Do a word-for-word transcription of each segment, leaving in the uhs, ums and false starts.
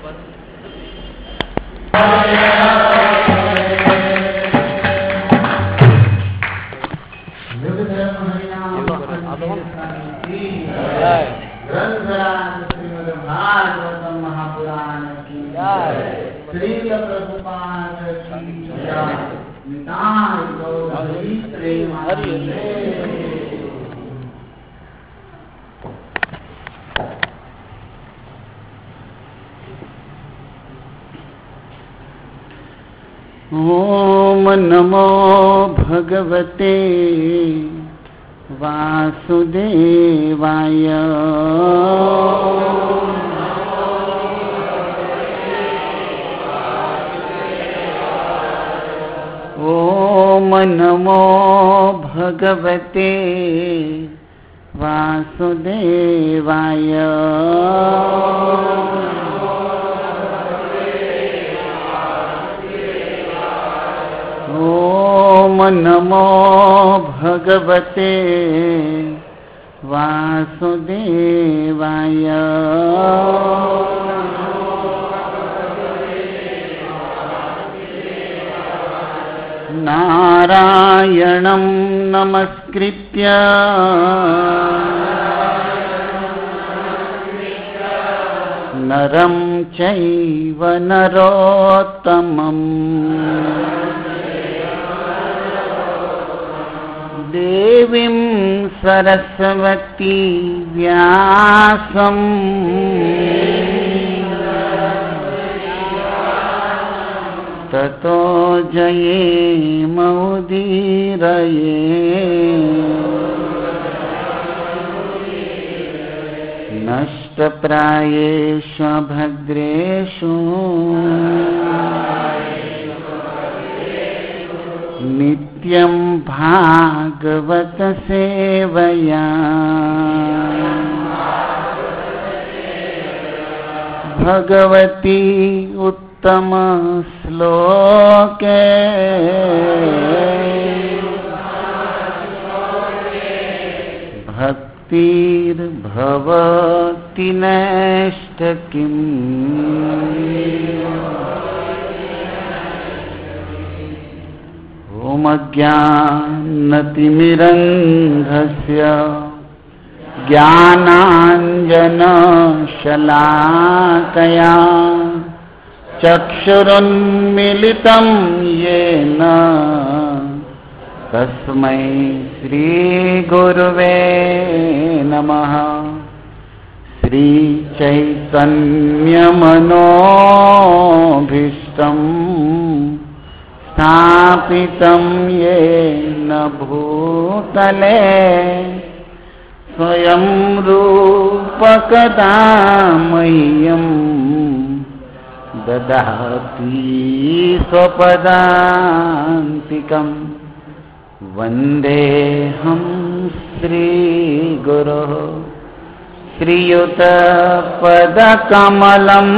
भागवतम महापुराण की श्री प्रभुपाद की निताय गौरी प्रेमानंदे। ओम नमो भगवते वासुदेवाय। ओम नमो भगवते वासुदेवाय। ओम नमो भगवते वासुदेवाय। नारायणं नमस्कृत्य नरं चैव नरोत्तमम् देवीं सरस्वती व्यासम् ततो जयेमुदीरये। नष्टप्रायेषु भद्रेषु नित्यं भागवत सेवया। भगवती उत्तम श्लोके भक्तिर्भवति नैष्ठिकीम्। ओम ज्ञानतिमिरन्धस्य ज्ञानाञ्जनशलाकया चक्षुरुन्मीलितं येन तस्मै श्रीगुरुवे नमः। श्रीचैतन्यमनोभीष्टम् स्थापितं येन भूतले स्वयं रूपकदा मह्यं ददाति स्वपदान्तिकम्। वन्देऽहं श्रीगुरोः श्रीयुतपदकमलम्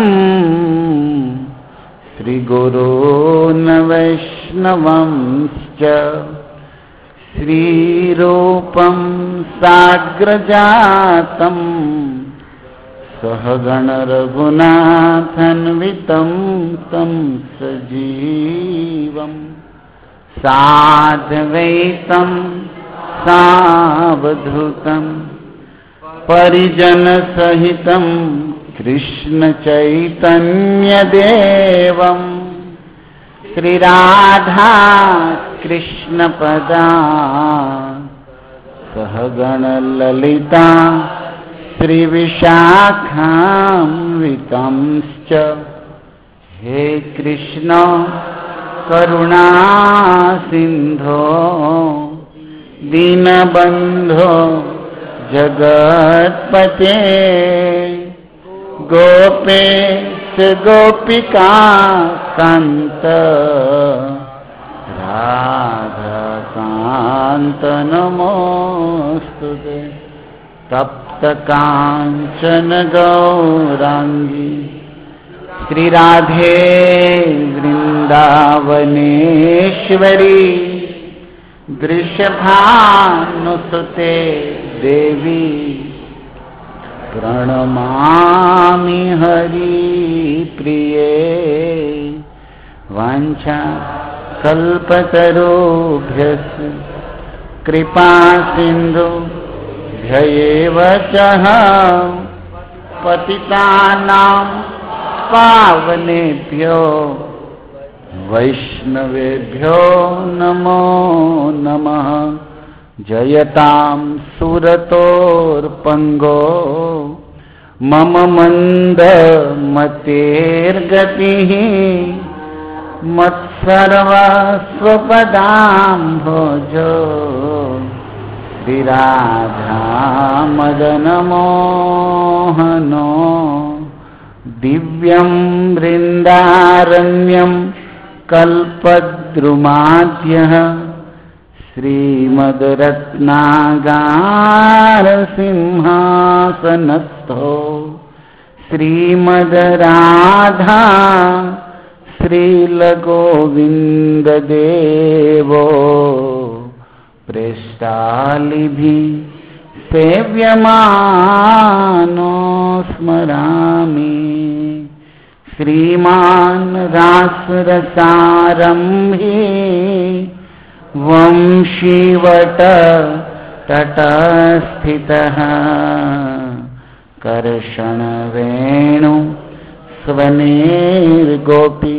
श्रीगुरून् वैष्णवंश्च श्रीरूपं साग्रजातं सहगण रघुनाथान्वितं तं सजीवम् साद्वैतं सावधूतं परिजनसहितं कृष्ण चैतन्यदेवं श्रीराधा कृष्णपदा सहगण ललिता श्रीविशाखान्वितंश्च। हे कृष्ण करुणा सिंधो दीनबंधो जगत्पते गोपेश गोपिका कांत राधा कांत नमोस्तुते। तप्त कांचन गौरांगी श्री राधे वृंदावनेश्वरी वृषभानुसुते देवी प्रणमामि हरिप्रिये वाञ्छा कल्पतरुभ्यश्च कृपा सिन्धु भ्येव च पतितानां पावनेभ्यो वैष्णवेभ्यो नमो नमः। जयतां सुरतोर्पंगो मम मन्दमतेर्गतिः मत्सर्वस्वपदाम्भोजो श्रीराधामदनमोहनो दिव्यं वृन्दारण्यं कल्पद्रुमाद्यः श्रीमद्रत्नागारसिंहासनस्थो श्रीमद्राधा श्रीलगोविन्ददेवो प्रेष्टालिभिः सेव्यमानो स्मरामि। श्रीमान् रासरसारम्भे वंशीवट तटस्थितः कर्षणवेणु स्वनेर्गोपी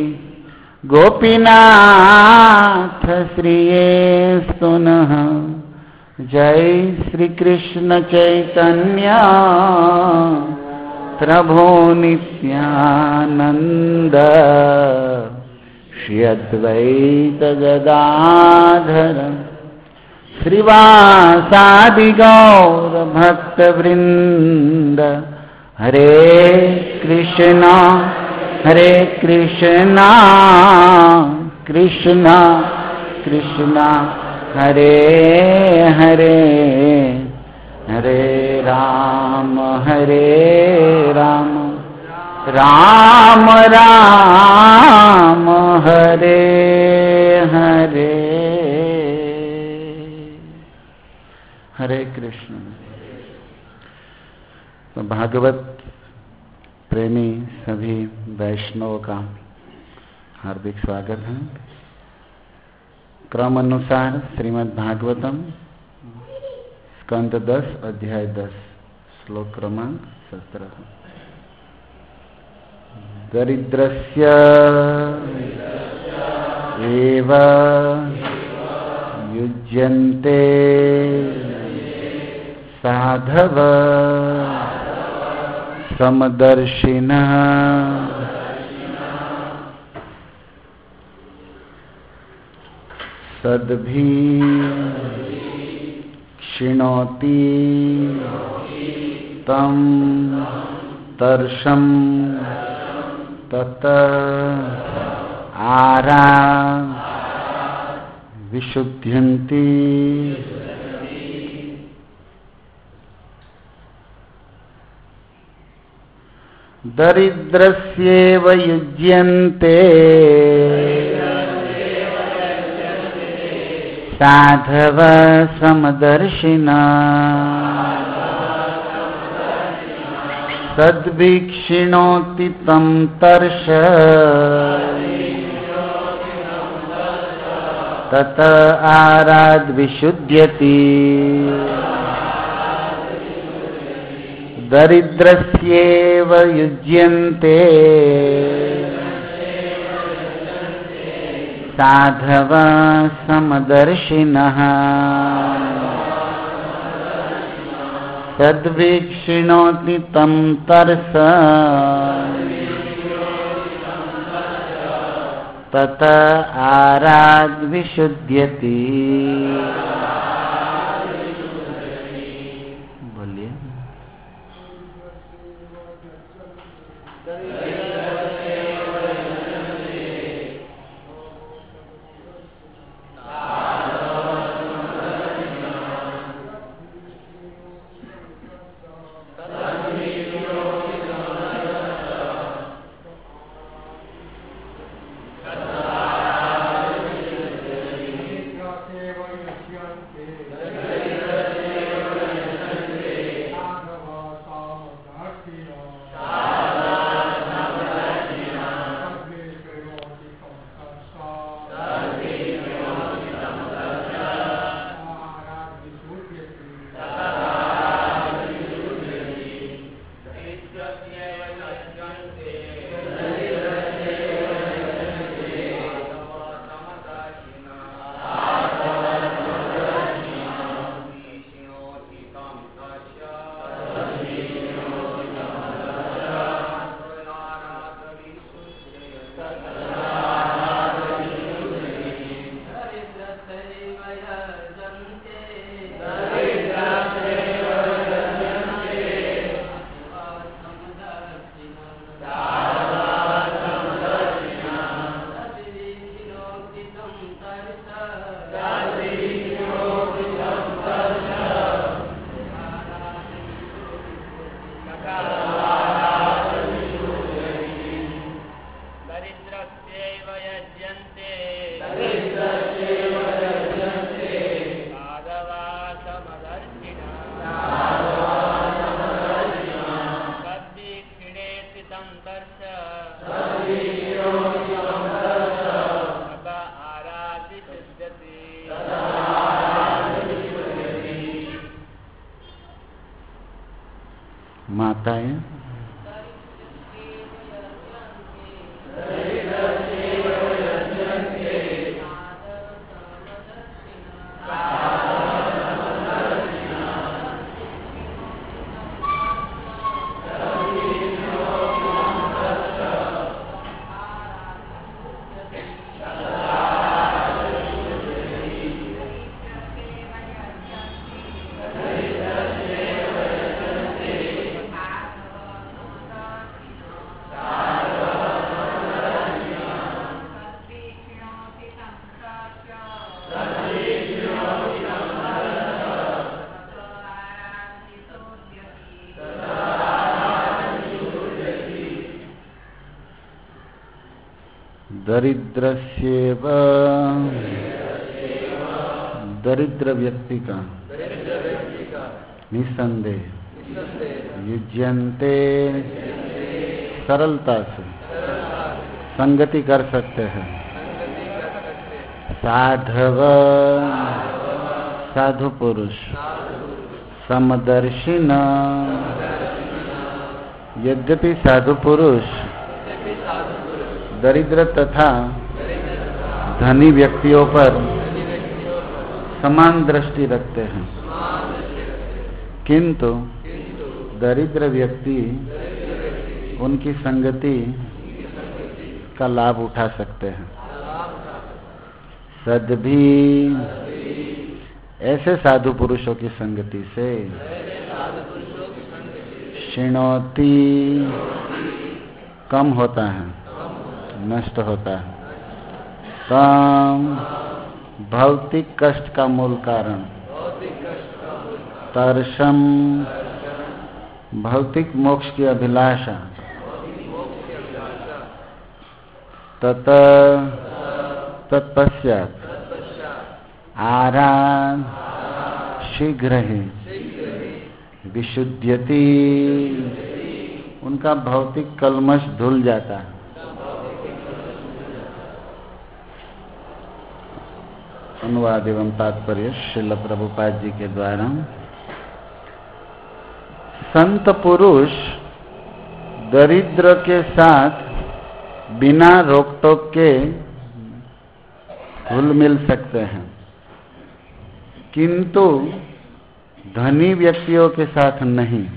गोपीनाथ श्रियेस्तु नः। जय श्री कृष्ण चैतन्य प्रभो नित्यानंद श्री अद्वैत गदाधर श्रीवासादि गौर भक्तवृंद। हरे कृष्णा हरे कृष्णा कृष्णा कृष्णा हरे हरे हरे राम हरे राम राम राम हरे हरे। हरे कृष्ण। तो भागवत प्रेमी सभी वैष्णवों का हार्दिक स्वागत है। क्रम अनुसार श्रीमद् भागवतम स्कंद दस अध्याय दस श्लोक क्रमांक सत्रह। दरिद्रस्य एव युज्यन्ते साधव समदर्शिनः सद्भि क्षिणोति तं तर्षं तत आरा विशुद्ध्यन्ति। दरिद्रस्येव युज्यन्ते साधव समदर्शिना सद्भिक्षिणोति तं तर्ष तत आराद् विशुद्ध्यति। दरिद्रस्येव युज्यन्ते साधव समदर्शिनः सद्भिक्षिणोति तं तर्ष तत आराद् विशुद्ध्यति। बोलिए। माताएं दरिद्रस्येव दरिद्र व्यक्ति का निसंदेह युज्यन्ते सरलता से संगति कर सकते हैं साधव साधु पुरुष समदर्शिन यद्यपि साधु पुरुष दरिद्र तथा धनी व्यक्तियों पर समान दृष्टि रखते हैं, किंतु दरिद्र व्यक्ति उनकी संगति का लाभ उठा सकते हैं। सद्भी ऐसे साधु पुरुषों की संगति से शिणोति कम होता है, नष्ट होता है। काम भौतिक कष्ट का मूल कारण, तर्षम भौतिक मोक्ष की अभिलाषा, तत तत्पश्चात आराम शीघ्र ही विशुद्ध्यति उनका भौतिक कलमश धुल जाता है। अनुवाद एवं तात्पर्य श्रील प्रभुपाद जी के द्वारा। संत पुरुष दरिद्र के साथ बिना रोक टोक के घुल मिल सकते हैं, किंतु धनी व्यक्तियों के साथ नहीं।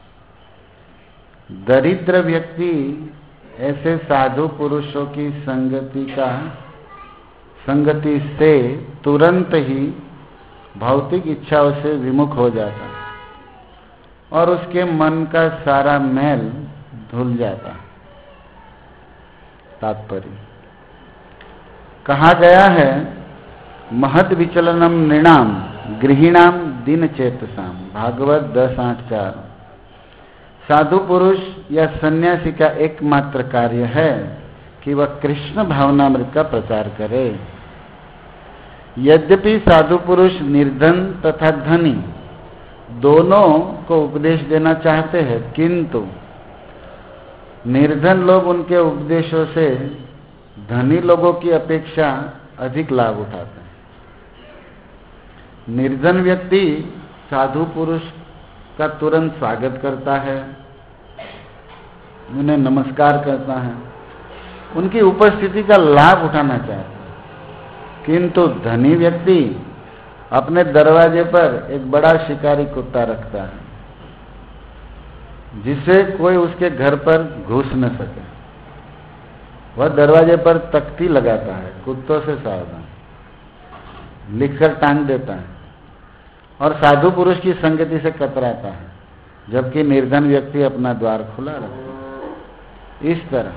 दरिद्र व्यक्ति ऐसे साधु पुरुषों की संगति का संगति से तुरंत ही भौतिक इच्छाओं से विमुख हो जाता और उसके मन का सारा मैल धुल जाता। तात्पर्य कहा गया है, महद विचलनम नृणाम गृहिणाम दिन चेतसाम, भागवत दस आठ चार। साधु पुरुष या सन्यासी का एकमात्र कार्य है कि वह कृष्ण भावनामृत का प्रचार करे। यद्यपि साधु पुरुष निर्धन तथा धनी दोनों को उपदेश देना चाहते हैं, किंतु निर्धन लोग उनके उपदेशों से धनी लोगों की अपेक्षा अधिक लाभ उठाते हैं। निर्धन व्यक्ति साधु पुरुष का तुरंत स्वागत करता है, उन्हें नमस्कार करता है, उनकी उपस्थिति का लाभ उठाना चाहता है। किंतु धनी व्यक्ति अपने दरवाजे पर एक बड़ा शिकारी कुत्ता रखता है, जिससे कोई उसके घर पर घुस न सके। वह दरवाजे पर तख्ती लगाता है, कुत्तों से सावधान लिखकर टांग देता है, और साधु पुरुष की संगति से कतराता है, जबकि निर्धन व्यक्ति अपना द्वार खुला रखता है। इस तरह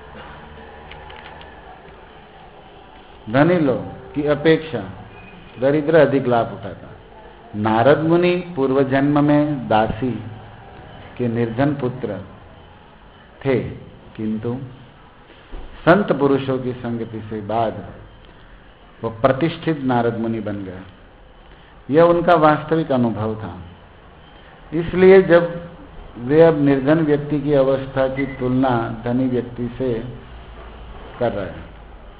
धनी लोग की अपेक्षा दरिद्र अधिक लाभ उठाता। नारद मुनि पूर्व जन्म में दासी के निर्धन पुत्र थे, किंतु संत पुरुषों की संगति से बाद वो प्रतिष्ठित नारद मुनि बन गए। यह उनका वास्तविक अनुभव था। इसलिए जब वे अब निर्धन व्यक्ति की अवस्था की तुलना धनी व्यक्ति से कर रहे हैं।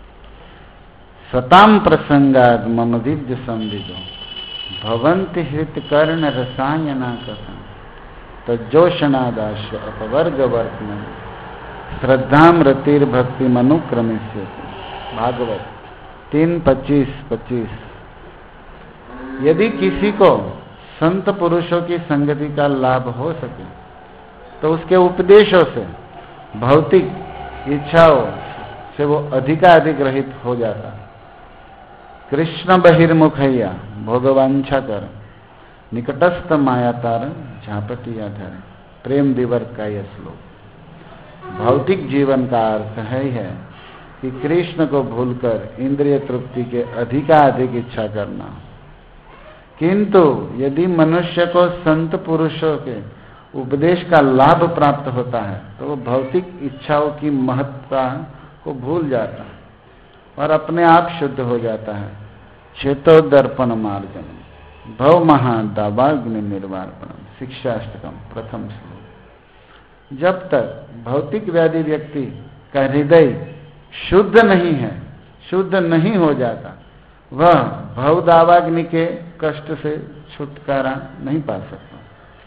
सताम प्रसंगाद मम दिव्य संविदो भवंति हृत कर्ण रसायना कथम तज्जोषणादाश अपवर्ग वर्तमान श्रद्धाम रतिर भक्ति मनुक्रमिष्य। भागवत तीन पच्चीस पच्चीस। यदि किसी को संत पुरुषों की संगति का लाभ हो सके तो उसके उपदेशों से भौतिक इच्छाओं से वो अधिकाधिक रहित हो जाता। कृष्ण बहिर्मुखैया भोगवांछा कर निकटस्थ मायातार झापटिया धर। प्रेम दिवर्त का यह श्लोक। भौतिक जीवन का अर्थ है है कि कृष्ण को भूलकर इंद्रिय तृप्ति के अधिकाधिक इच्छा करना। किंतु यदि मनुष्य को संत पुरुषों के उपदेश का लाभ प्राप्त होता है तो वो भौतिक इच्छाओं की महत्ता को भूल जाता है और अपने आप शुद्ध हो जाता है। चेतो दर्पण मार्गम भव महादावाग्नि निर्वापणम। शिक्षाष्टकम प्रथम श्लोक। जब तक भौतिक व्याधि व्यक्ति का हृदय शुद्ध नहीं है, शुद्ध नहीं हो जाता, वह भवदावाग्नि के कष्ट से छुटकारा नहीं पा सकता।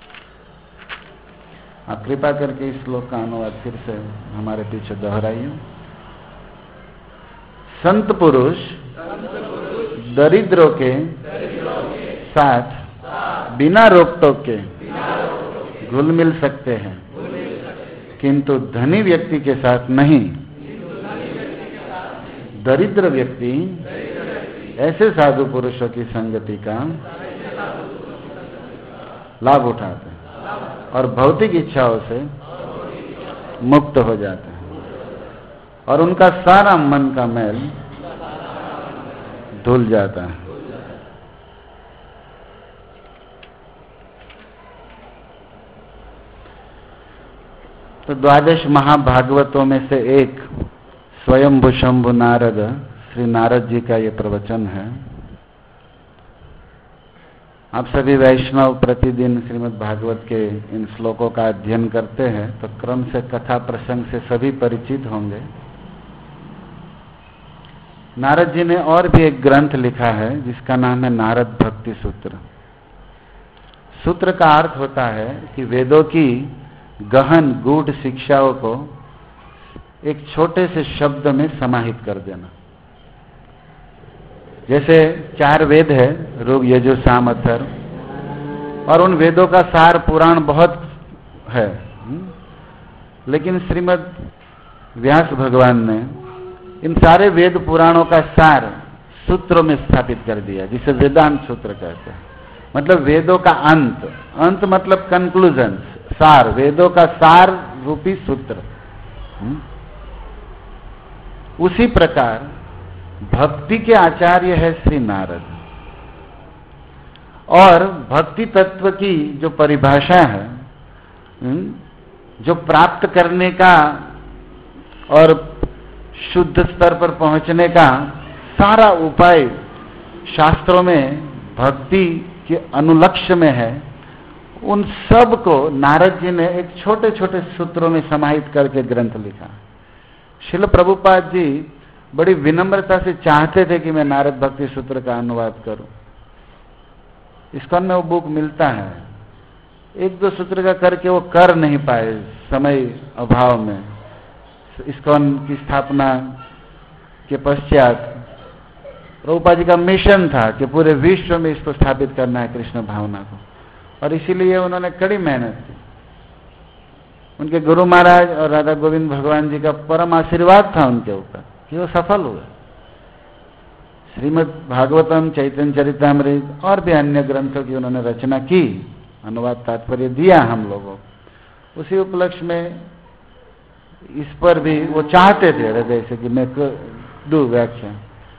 आप कृपा करके इस श्लोक का अनुवाद फिर से हमारे पीछे दोहराइए। संत पुरुष दरिद्रों के साथ बिना रोक टोक के घुल मिल सकते हैं, किंतु धनी व्यक्ति के साथ नहीं। दरिद्र व्यक्ति ऐसे साधु पुरुषों की संगति का लाभ उठाते हैं और भौतिक इच्छाओं से मुक्त हो जाते हैं और उनका सारा मन का मैल धुल जाता है। तो द्वादश महाभागवतों में से एक स्वयंभु शंभु नारद, श्री नारद जी का ये प्रवचन है। आप सभी वैष्णव प्रतिदिन श्रीमद् भागवत के इन श्लोकों का अध्ययन करते हैं तो क्रम से कथा प्रसंग से सभी परिचित होंगे। नारद जी ने और भी एक ग्रंथ लिखा है जिसका नाम है नारद भक्ति सूत्र। सूत्र का अर्थ होता है कि वेदों की गहन गूढ़ शिक्षाओं को एक छोटे से शब्द में समाहित कर देना। जैसे चार वेद है, ऋग यजुर साम अथर्व, और उन वेदों का सार पुराण बहुत है, लेकिन श्रीमद् व्यास भगवान ने इन सारे वेद पुराणों का सार सूत्रों में स्थापित कर दिया, जिसे वेदांत सूत्र कहते हैं। मतलब वेदों का अंत, अंत मतलब कंक्लूजन, सार, वेदों का सार रूपी सूत्र। उसी प्रकार भक्ति के आचार्य है श्री नारद, और भक्ति तत्व की जो परिभाषा है, जो प्राप्त करने का और शुद्ध स्तर पर पहुंचने का सारा उपाय शास्त्रों में भक्ति के अनुलक्ष्य में है, उन सब को नारद जी ने एक छोटे छोटे सूत्रों में समाहित करके ग्रंथ लिखा। श्रील प्रभुपाद जी बड़ी विनम्रता से चाहते थे कि मैं नारद भक्ति सूत्र का अनुवाद करूं। इस्कॉन में वो बुक मिलता है, एक दो सूत्र का करके वो कर नहीं पाए समय अभाव में। इस्कॉन की स्थापना के पश्चात प्रभुपाद जी का मिशन था कि पूरे विश्व में इसको स्थापित करना है, कृष्ण भावना को, और इसीलिए उन्होंने कड़ी मेहनत की। उनके गुरु महाराज और राधा गोविंद भगवान जी का परम आशीर्वाद था उनके ऊपर कि वो सफल हुए। श्रीमद् भागवतम, चैतन्य चरितामृत और भी अन्य ग्रंथों की उन्होंने रचना की, अनुवाद तात्पर्य दिया हम लोगों। उसी उपलक्ष्य में इस पर भी वो चाहते थे हृदय से कि मैं दूं व्याख्या,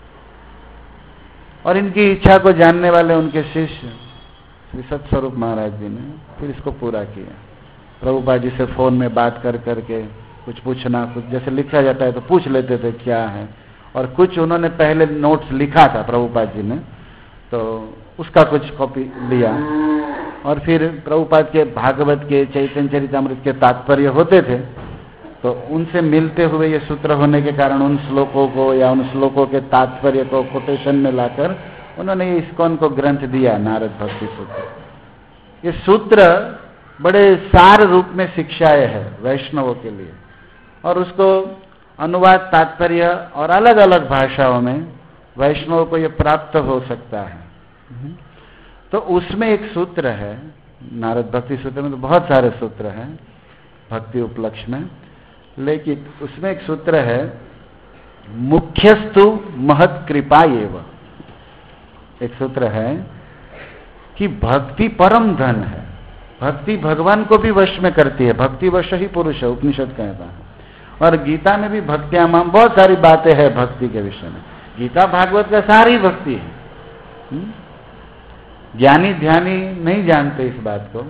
और इनकी इच्छा को जानने वाले उनके शिष्य श्री सत्स्वरूप महाराज जी ने फिर इसको पूरा किया। प्रभुपाद जी से फोन में बात कर करके कुछ पूछना, कुछ जैसे लिखा जाता है तो पूछ लेते थे क्या है, और कुछ उन्होंने पहले नोट्स लिखा था प्रभुपाद जी ने, तो उसका कुछ कॉपी लिया और फिर प्रभुपाद के भागवत के चैतन्य चरितामृत के तात्पर्य होते थे, तो उनसे मिलते हुए ये सूत्र होने के कारण उन श्लोकों को या उन श्लोकों के तात्पर्य को कोटेशन में लाकर उन्होंने ये इस्कॉन को ग्रंथ दिया, नारद भक्ति सूत्र। ये सूत्र बड़े सार रूप में शिक्षाएं है वैष्णवों के लिए, और उसको अनुवाद तात्पर्य और अलग अलग भाषाओं में वैष्णवों को ये प्राप्त हो सकता है। तो उसमें एक सूत्र है नारद भक्ति सूत्र में, तो बहुत सारे सूत्र हैं भक्ति उपलक्ष्य में, लेकिन उसमें एक सूत्र है मुख्यस्तु महत् कृपा एव। एक सूत्र है कि भक्ति परम धन है, भक्ति भगवान को भी वश में करती है, भक्ति वश ही पुरुष है, उपनिषद कहता है। और गीता में भी भक्त्यामाम बहुत सारी बातें हैं भक्ति के विषय में। गीता भागवत का सारी भक्ति है। हुँ? ज्ञानी ध्यानी नहीं जानते इस बात को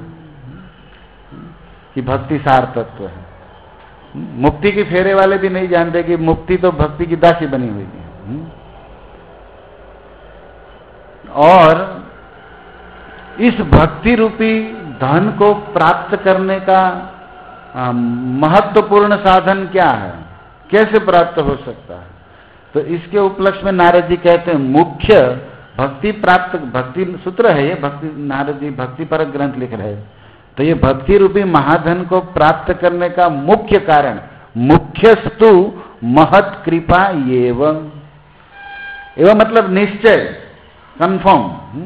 कि भक्ति सार तत्व है। मुक्ति की फेरे वाले भी नहीं जानते कि मुक्ति तो भक्ति की दासी बनी हुई है। और इस भक्ति रूपी धन को प्राप्त करने का महत्वपूर्ण साधन क्या है, कैसे प्राप्त हो सकता है, तो इसके उपलक्ष्य में नारद जी कहते हैं मुख्य भक्ति प्राप्त, भक्ति सूत्र है ये, भक्ति नारद जी भक्ति परक ग्रंथ लिख रहे हैं। तो ये भक्ति रूपी महाधन को प्राप्त करने का मुख्य कारण मुख्यस्तु महत् कृपा एवं, एवं मतलब निश्चय, कंफर्म।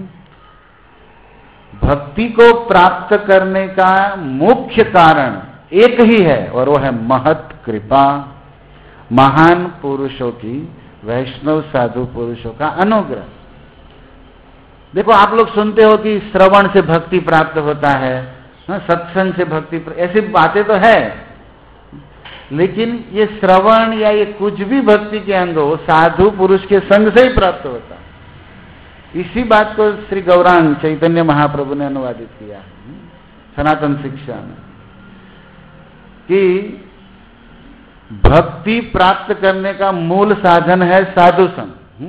भक्ति को प्राप्त करने का मुख्य कारण एक ही है, और वो है महत् कृपा, महान पुरुषों की, वैष्णव साधु पुरुषों का अनुग्रह। देखो आप लोग सुनते हो कि श्रवण से भक्ति प्राप्त होता है, सत्संग से भक्ति, ऐसी बातें तो है, लेकिन ये श्रवण या ये कुछ भी भक्ति के अंग हो साधु पुरुष के संग से ही प्राप्त होता है। इसी बात को श्री गौरांग चैतन्य महाप्रभु ने अनुवादित किया सनातन शिक्षा में कि भक्ति प्राप्त करने का मूल साधन है साधु संग।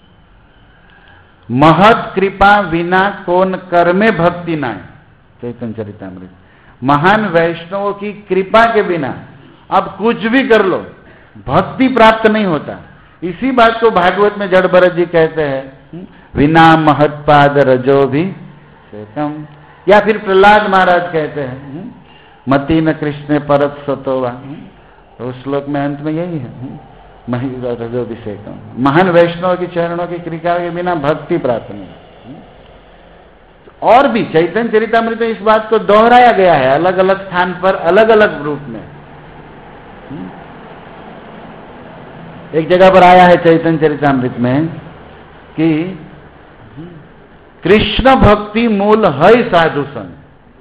महत् कृपा विना कौन कर्मे भक्ति नाय, चैतन्य चरितामृत। महान वैष्णवों की कृपा के बिना अब कुछ भी कर लो भक्ति प्राप्त नहीं होता। इसी बात को भागवत में जड़ भरत जी कहते हैं, विना महत्पाद रजो भी शेतम, या फिर प्रहलाद महाराज कहते हैं मति न कृष्ण परत सतोवा। तो उस श्लोक में अंत में यही है, रजोभिषेकम, महान वैष्णव की चरणों की कृपा के बिना भक्ति प्राप्त नहीं। और भी चैतन्य चरितामृत में इस बात को दोहराया गया है अलग अलग स्थान पर अलग अलग रूप में। एक जगह पर आया है चैतन्य चरितामृत में कि कृष्ण भक्ति मूल है साधु संग।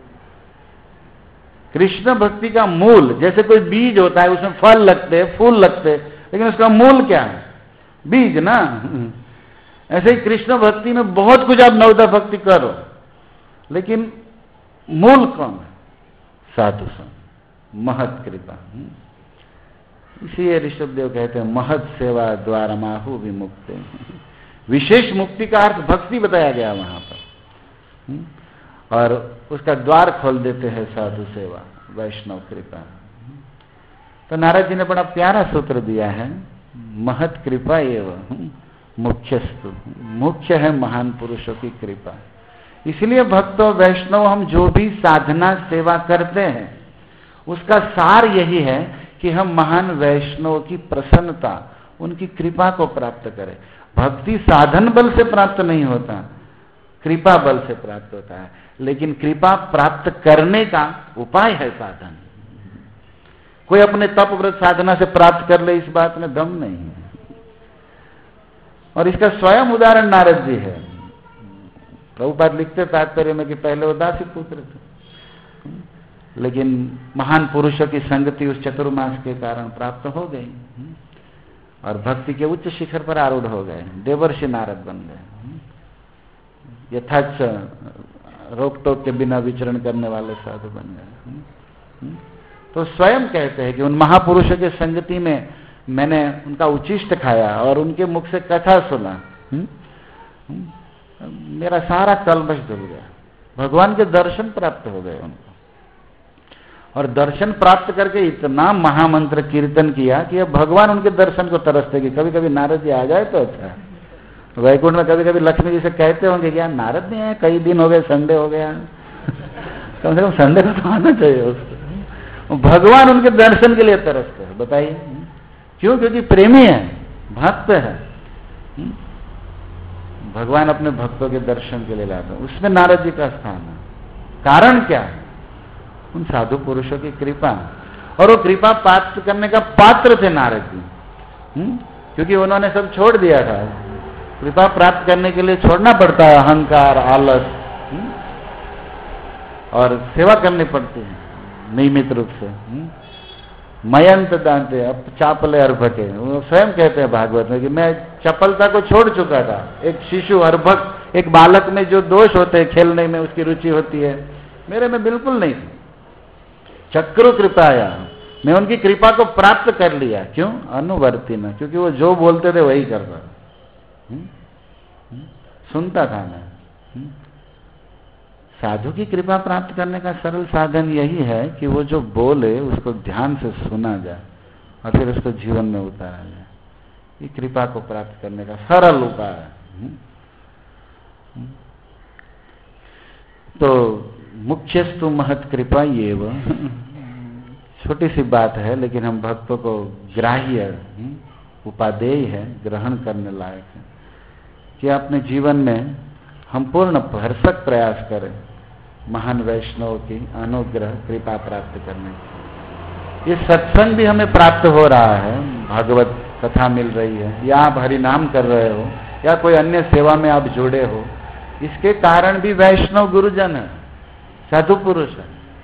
कृष्ण भक्ति का मूल, जैसे कोई बीज होता है उसमें फल लगते फूल लगते, लेकिन उसका मूल क्या है, बीज ना। ऐसे ही कृष्ण भक्ति में बहुत कुछ आप नवदा भक्ति करो, लेकिन मूल कौन है, साधु संग, महत् कृपा। इसीलिए ऋषभदेव कहते हैं महत् सेवा द्वारा माहु विमुक्ते। विशेष मुक्ति का अर्थ भक्ति बताया गया वहां पर, और उसका द्वार खोल देते हैं साधु सेवा, वैष्णव कृपा। तो नारद जी ने बड़ा प्यारा सूत्र दिया है, महत् कृपा एवं मुख्यस्तु, मुख्य है महान पुरुषों की कृपा। इसलिए भक्तों वैष्णव हम जो भी साधना सेवा करते हैं उसका सार यही है कि हम महान वैष्णव की प्रसन्नता, उनकी कृपा को प्राप्त करें। भक्ति साधन बल से प्राप्त नहीं होता, कृपा बल से प्राप्त होता है, लेकिन कृपा प्राप्त करने का उपाय है साधन। कोई अपने तप व्रत साधना से प्राप्त कर ले, इस बात में दम नहीं है। और इसका स्वयं उदाहरण नारद जी है। प्रभुपाद लिखते तात्पर्य में कि पहले वो दासी पुत्र थे, लेकिन महान पुरुषों की संगति उस चतुर्मास के कारण प्राप्त हो गई और भक्ति के उच्च शिखर पर आरूढ़ हो गए, देवर्षि नारद बन गए, यथाच रोक टोक के बिना विचरण करने वाले साधु बन गए। तो स्वयं कहते हैं कि उन महापुरुषों के संगति में मैंने उनका उचिष्ट खाया और उनके मुख से कथा सुना, मेरा सारा कलमश धुल गया, भगवान के दर्शन प्राप्त हो गए उनको, और दर्शन प्राप्त करके इतना महामंत्र कीर्तन किया कि अब भगवान उनके दर्शन को तरसते कि कभी कभी नारद जी आ जाए तो अच्छा है। वैकुंठ में कभी कभी लक्ष्मी जी से कहते होंगे कि यार नारद नहीं आए, कई दिन हो गए, संडे हो गया, कम से कम संडे को तो आना चाहिए उसको। भगवान उनके दर्शन के लिए तरसते हैं। बताइए क्यों? क्योंकि प्रेमी है, भक्त है। भगवान अपने भक्तों के दर्शन के लिए लाते हैं, उसमें नारद जी का स्थान है। कारण क्या है? उन साधु पुरुषों की कृपा, और वो कृपा प्राप्त करने का पात्र थे नारद जी, क्योंकि उन्होंने सब छोड़ दिया था। कृपा प्राप्त करने के लिए छोड़ना पड़ता है अहंकार, आलस, और सेवा करनी पड़ती है नियमित रूप से। मयंत दांते अब चापले अर्भके, वो स्वयं कहते हैं भागवत में कि मैं चपलता को छोड़ चुका था। एक शिशु अर्भक, एक बालक में जो दोष होते हैं, खेलने में उसकी रुचि होती है, मेरे में बिल्कुल नहीं थी। चक्र कृपाया, मैं उनकी कृपा को प्राप्त कर लिया। क्यों? अनुवर्ती न, क्योंकि वो जो बोलते थे वही करता था, सुनता था मैं। साधु की कृपा प्राप्त करने का सरल साधन यही है कि वो जो बोले उसको ध्यान से सुना जाए और फिर उसको जीवन में उतारा जाए। ये कृपा को प्राप्त करने का सरल उपाय है। तो मुख्यस्तु महत कृपा ये वो छोटी सी बात है, लेकिन हम भक्तों को ग्राह्य उपादेय है, ग्रहण करने लायक है कि अपने जीवन में हम पूर्ण भरसक प्रयास करें महान वैष्णव की अनुग्रह कृपा प्राप्त करने की। ये सत्संग भी हमें प्राप्त हो रहा है, भागवत कथा मिल रही है, या आप हरि नाम कर रहे हो, या कोई अन्य सेवा में आप जुड़े हो, इसके कारण भी वैष्णव गुरुजन है, साधु पुरुष है।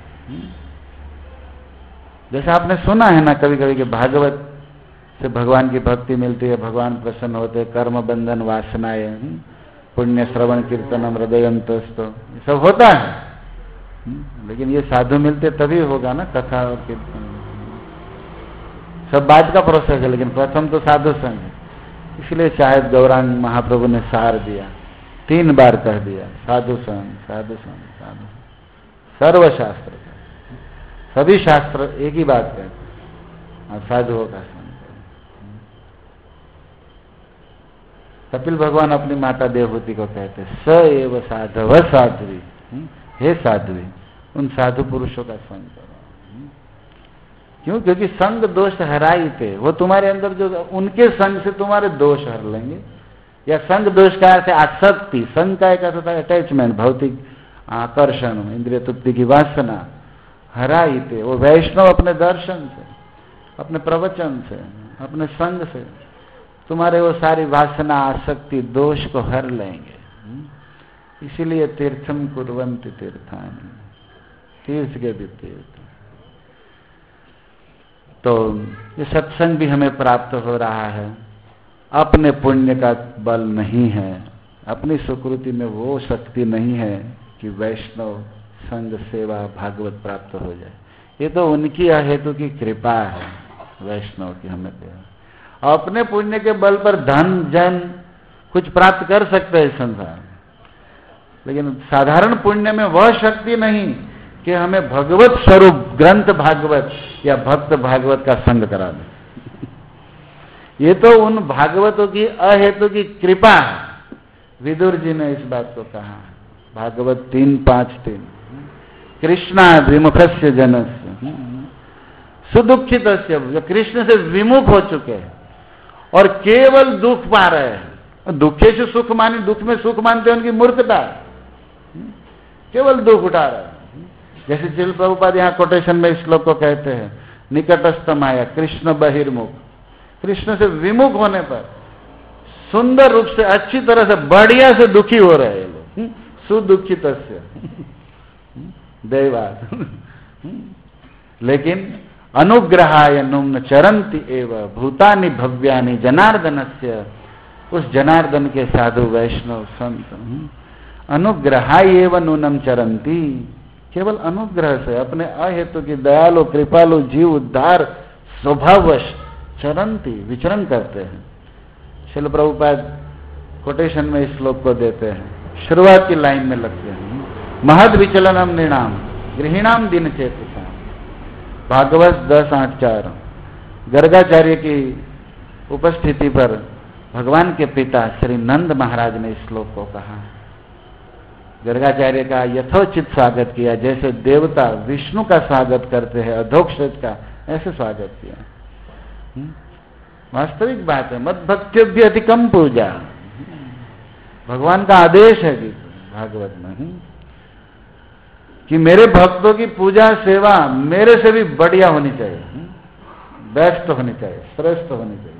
जैसे आपने सुना है ना कभी कभी कि भागवत से भगवान की भक्ति मिलती है, भगवान प्रसन्न होते, कर्म बंधन वासनाएं, पुण्य श्रवण कीर्तनम हृदयंतस्तो, ये सब होता है। लेकिन ये साधु मिलते तभी होगा ना, कथा और कीर्तन सब बाद का प्रोसेस है, लेकिन प्रथम तो साधु संग है। इसलिए शायद गौरांग महाप्रभु ने सार दिया, तीन बार कह दिया, साधु संग साधु संग साधु संग। सर्वशास्त्र सभी शास्त्र एक ही बात कहते हैं, और साधुओं का संग। कपिल भगवान अपनी माता देवहूति को कहते स एव साधव साध्वी, हे साध्वी उन साधु पुरुषों का संग करो। क्यों? क्योंकि संग दोष हराई थे, वो तुम्हारे अंदर जो उनके संग से तुम्हारे दोष हर लेंगे। या संग दोष का अर्थ है आसक्ति, संग का एक अर्थ होता है अटैचमेंट, भौतिक आकर्षण, इंद्रिय तृप्ति की वासना हराई थे। वो वैष्णव अपने दर्शन से, अपने प्रवचन से, अपने संग से तुम्हारे वो सारी वासना आसक्ति दोष को हर लेंगे। इसीलिए तीर्थम कुर्वन्ति तीर्थानि, तीर्थ के भी तीर्थ। तो ये सत्संग भी हमें प्राप्त हो रहा है, अपने पुण्य का बल नहीं है, अपनी सुकृति में वो शक्ति नहीं है कि वैष्णव संग सेवा भागवत प्राप्त हो जाए। ये तो उनकी अहेतु की कृपा है वैष्णव की हमें दे। अपने पुण्य के बल पर धन जन कुछ प्राप्त कर सकते हैं संसार, लेकिन साधारण पुण्य में वह शक्ति नहीं कि हमें भगवत स्वरूप ग्रंथ भागवत या भक्त भागवत का संग करा दे। ये तो उन भागवतों की अहेतु की कृपा है। विदुर जी ने इस बात को कहा, भागवत तीन पांच तीन, कृष्णा विमुखस्य जनस्य सुदुखित, जो कृष्ण से विमुख हो चुके हैं और केवल दुख पा रहे हैं। दुखे से सुख माने, दुख में सुख मानते हैं उनकी मूर्खता, केवल दुख उठा रहे हैं। जैसे श्रील प्रभुपाद यहाँ कोटेशन में इस श्लोक को कहते हैं, निकटस्थ माया कृष्ण बहिर्मुख, कृष्ण से विमुख होने पर सुंदर रूप से अच्छी तरह से बढ़िया से दुखी हो रहे हैं लोग, सुदुखित दैवाद। लेकिन अनुग्रहाय नुम्न चरंति एव भूतानि भव्यानि जनार्दनस्य, उस जनार्दन के साधु वैष्णव संत अनुग्रहाय एव नूनम चरंति, केवल अनुग्रह से अपने अहेतु की दयालु कृपालु जीव उद्धार स्वभाववश चरंती विचरण करते हैं। श्रील प्रभुपाद कोटेशन में इस श्लोक को देते हैं, शुरुआत की लाइन में लगते हैं, महद विचलनम नृणाम गृहिणाम दिन चेतसा। भागवत दस आठ चार। गर्गाचार्य की उपस्थिति पर भगवान के पिता श्री नंद महाराज ने इस श्लोक को कहा। गर्गाचार्य का यथोचित स्वागत किया, जैसे देवता विष्णु का स्वागत करते हैं अधोक्षज का, ऐसे स्वागत किया। वास्तविक बात है, मद भक्त्योभ्य अधिकम पूजा, भगवान का आदेश है कि भागवत में कि मेरे भक्तों की पूजा सेवा मेरे से भी बढ़िया होनी चाहिए, बेस्ट होनी चाहिए, श्रेष्ठ होनी चाहिए।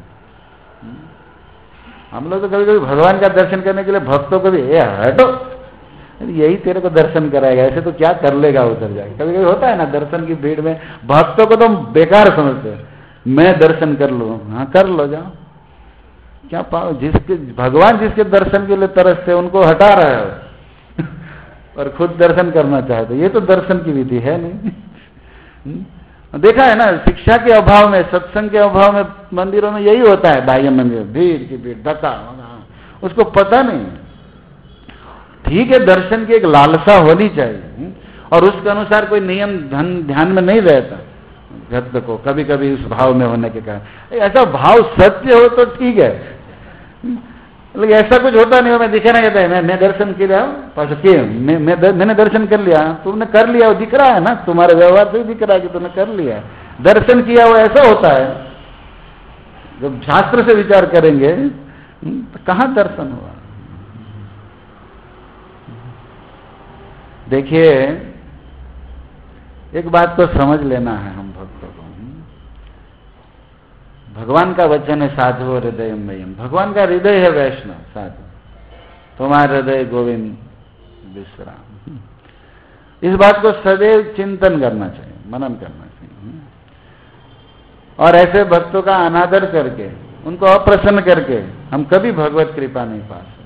हम लोग तो कभी कभी भगवान का दर्शन करने के लिए भक्तों को भी ए हटो, यही तेरे को दर्शन कराएगा, ऐसे तो क्या कर लेगा, उतर जाएगा। कभी कभी होता है ना, दर्शन की भीड़ में भक्तों को तो बेकार समझते हैं, मैं दर्शन कर लूं, हाँ कर लो, जाओ, क्या पाओ। जिसके भगवान जिसके दर्शन के लिए तरसते उनको हटा रहा है और खुद दर्शन करना चाहते, ये तो दर्शन की विधि है नहीं। देखा है ना, शिक्षा के अभाव में, सत्संग के अभाव में मंदिरों में यही होता है, बाह्य मंदिर भीड़ की भीड़, धक्का, उसको पता नहीं। ठीक है, दर्शन की एक लालसा होनी चाहिए और उसके अनुसार कोई नियम ध्यान में नहीं रहता भक्त को, कभी कभी उस भाव में होने के कारण। ऐसा भाव सत्य हो तो ठीक है, लेकिन ऐसा कुछ होता नहीं हो, मैं दिखाना कहता है मैं मैं दर्शन किया, मैं, मैं दर, मैंने दर्शन कर लिया, तुमने कर लिया, वो दिख रहा है ना, तुम्हारे व्यवहार से दिख रहा है कि तुमने कर लिया, दर्शन किया, वो ऐसा होता है। जब शास्त्र से विचार करेंगे तो कहां दर्शन हुआ। देखिए, एक बात तो समझ लेना है हम भक्तों को, भगवान का वचन है साधु हृदय मयम, भगवान का हृदय है वैष्णव साधु, तुम्हारा हृदय गोविंद विश्राम। इस बात को सदैव चिंतन करना चाहिए, मनन करना चाहिए, और ऐसे भक्तों का अनादर करके, उनको अप्रसन्न करके हम कभी भगवत कृपा नहीं पा सकते।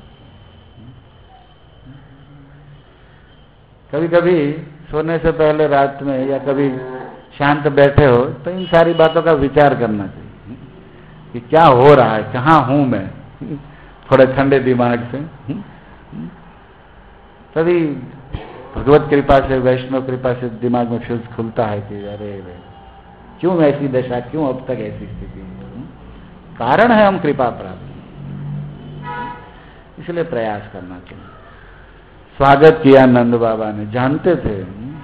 कभी कभी सोने से पहले रात में या कभी शांत बैठे हो तो इन सारी बातों का विचार करना चाहिए कि क्या हो रहा है, कहाँ हूं मैं, थोड़े ठंडे दिमाग से। तभी भगवत कृपा से, वैष्णव कृपा से दिमाग में फ्यूज खुलता है कि अरे क्यों ऐसी दशा, क्यों अब तक ऐसी स्थिति। कारण है हम कृपा प्राप्त, इसलिए प्रयास करना चाहिए। स्वागत किया नंद बाबा ने, जानते थे,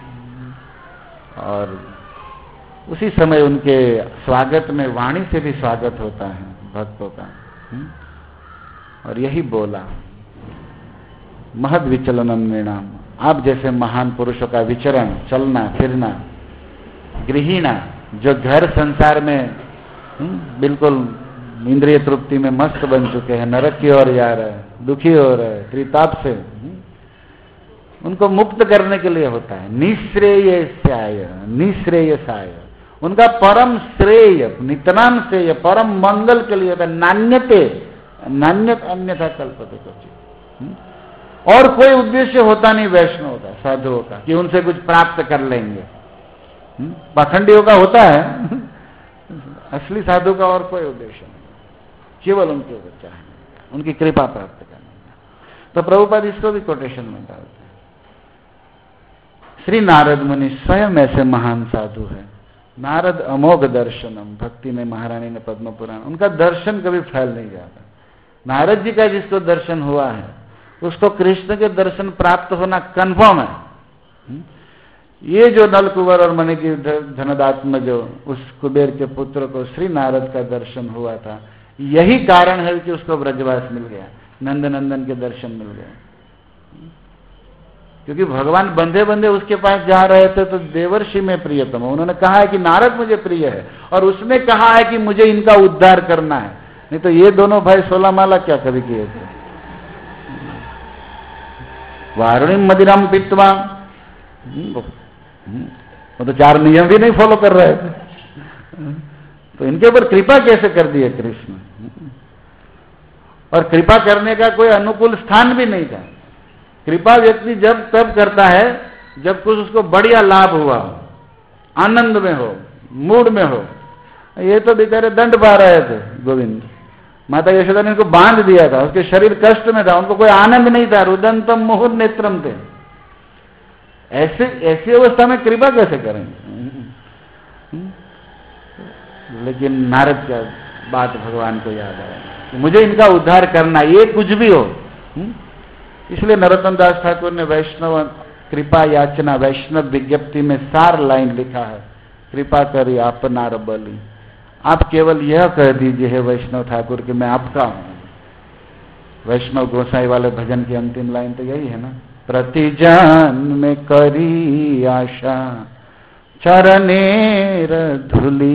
और उसी समय उनके स्वागत में वाणी से भी स्वागत होता है भक्तों का, और यही बोला, महद विचलनम नृणाम, आप जैसे महान पुरुषों का विचरण, चलना फिरना, गृहिणा, जो घर संसार में बिल्कुल इंद्रिय तृप्ति में मस्त बन चुके हैं, नरक की ओर जा रहे हैं, दुखी हो रहे हैं त्रिताप से, उनको मुक्त करने के लिए होता है। निश्रेयसाय, निश्रेयसाय, उनका परम श्रेय, नितनाम श्रेय, परम मंगल के लिए होता है। नान्यते, नान्यत अन्यथा कल्पते कुछ, और कोई उद्देश्य होता नहीं वैष्णव का, साधुओं का, कि उनसे कुछ प्राप्त कर लेंगे। पाखंडियों का होता है, असली साधु का और कोई उद्देश्य नहीं, केवल उनके ऊपर चाहने, उनकी कृपा प्राप्त करने। तो प्रभुपाद इसको भी कोटेशन में डालते हैं। श्री नारद मुनि स्वयं ऐसे महान साधु है। नारद अमोघ दर्शनम, भक्ति में महारानी ने पद्म पुराण, उनका दर्शन कभी फैल नहीं जाता। नारद जी का जिसको दर्शन हुआ है उसको कृष्ण के दर्शन प्राप्त होना कन्फर्म है। ये जो नल कुंवर और मणि की धनदात्म, जो उस कुबेर के पुत्र को श्री नारद का दर्शन हुआ था, यही कारण है कि उसको ब्रजवास मिल गया, नंद नंदन के दर्शन मिल गए। क्योंकि भगवान बंधे बंधे उसके पास जा रहे थे, तो देवर्षि में प्रियतम, उन्होंने कहा है कि नारद मुझे प्रिय है, और उसने कहा है कि मुझे इनका उद्धार करना है। नहीं तो ये दोनों भाई सोलह माला क्या कभी किए थे। वारुणिम मदिराम पीत्वा, वो तो चार नियम भी नहीं फॉलो कर रहे थे, तो इनके ऊपर कृपा कैसे कर दी है कृष्ण। और कृपा करने का कोई अनुकूल स्थान भी नहीं था। कृपा व्यक्ति जब तब करता है जब कुछ उसको बढ़िया लाभ हुआ हो, आनंद में हो, मूड में हो। ये तो बेचारे दंड पा रहे थे गोविंद, माता यशोदा ने इनको बांध दिया था, उसके शरीर कष्ट में था, उनको कोई आनंद नहीं था, रुदंतम मुहुर नेत्रम थे। ऐसे ऐसी अवस्था में कृपा कैसे करेंगे? लेकिन नारद का बात भगवान को याद आया कि मुझे इनका उद्धार करना, ये कुछ भी हो। इसलिए नरोत्तम दास ठाकुर ने वैष्णव कृपा याचना वैष्णव विज्ञप्ति में सार लाइन लिखा है, कृपा करी आपनार बलि। आप केवल यह कह दीजिए हे वैष्णव ठाकुर कि मैं आपका हूं। वैष्णव गोसाई वाले भजन की अंतिम लाइन तो यही है ना, प्रतिजन में करी आशा चरणेर धूली,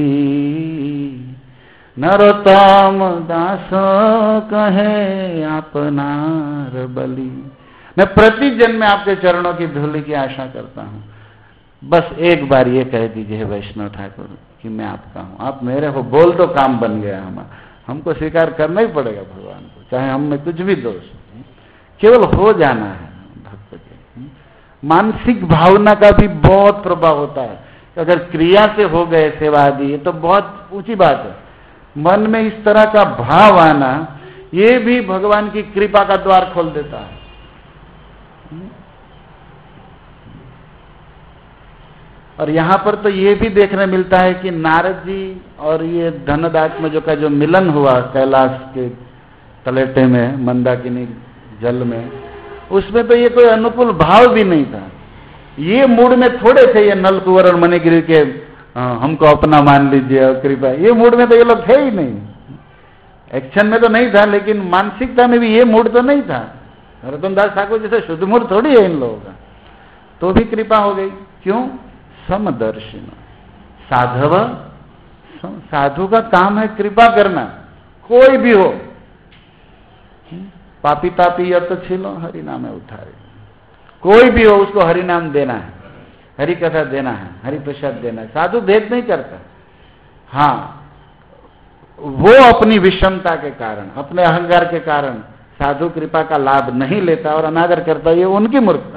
नरोत्तम दास कहे आपनार बलि। मैं प्रति जन्म में आपके चरणों की धूलि की आशा करता हूं। बस एक बार ये कह दीजिए वैष्णव ठाकुर कि मैं आपका हूं, आप मेरे हो। बोल तो काम बन गया हमारा, हमको स्वीकार करना ही पड़ेगा भगवान को, चाहे हम में कुछ भी दोष हो। केवल हो जाना है भक्त के। मानसिक भावना का भी बहुत प्रभाव होता है। अगर क्रिया से हो गए सेवा आदि, ये तो बहुत ऊंची बात है। मन में इस तरह का भाव आना, ये भी भगवान की कृपा का द्वार खोल देता है। और यहां पर तो ये भी देखने मिलता है कि नारद जी और ये धनदात्मजों का जो मिलन हुआ कैलाश के तलेटे में मंदाकिनी जल में, उसमें तो ये कोई अनुकूल भाव भी नहीं था। ये मूड में थोड़े थे ये नलकुंवर और मणिगिरी के, हमको अपना मान लीजिए और कृपा, ये मूड में तो ये लोग थे ही नहीं। एक्शन में तो नहीं था, लेकिन मानसिकता में भी ये मूड तो नहीं था। नरोत्तम दास ठाकुर जैसे शुद्ध मूड थोड़ी है इन लोगों का, तो भी कृपा हो गई। क्यों? समदर्शिन साधव, साधु का काम है कृपा करना, कोई भी हो। पापी तापी यत छिलो हरि नाम उठारे, कोई भी हो उसको हरि नाम देना है, हरि कथा देना है, हरि प्रसाद देना है। साधु भेद नहीं करता। हाँ, वो अपनी विषमता के कारण, अपने अहंकार के कारण साधु कृपा का लाभ नहीं लेता और अनादर करता, ये उनकी मूर्खता।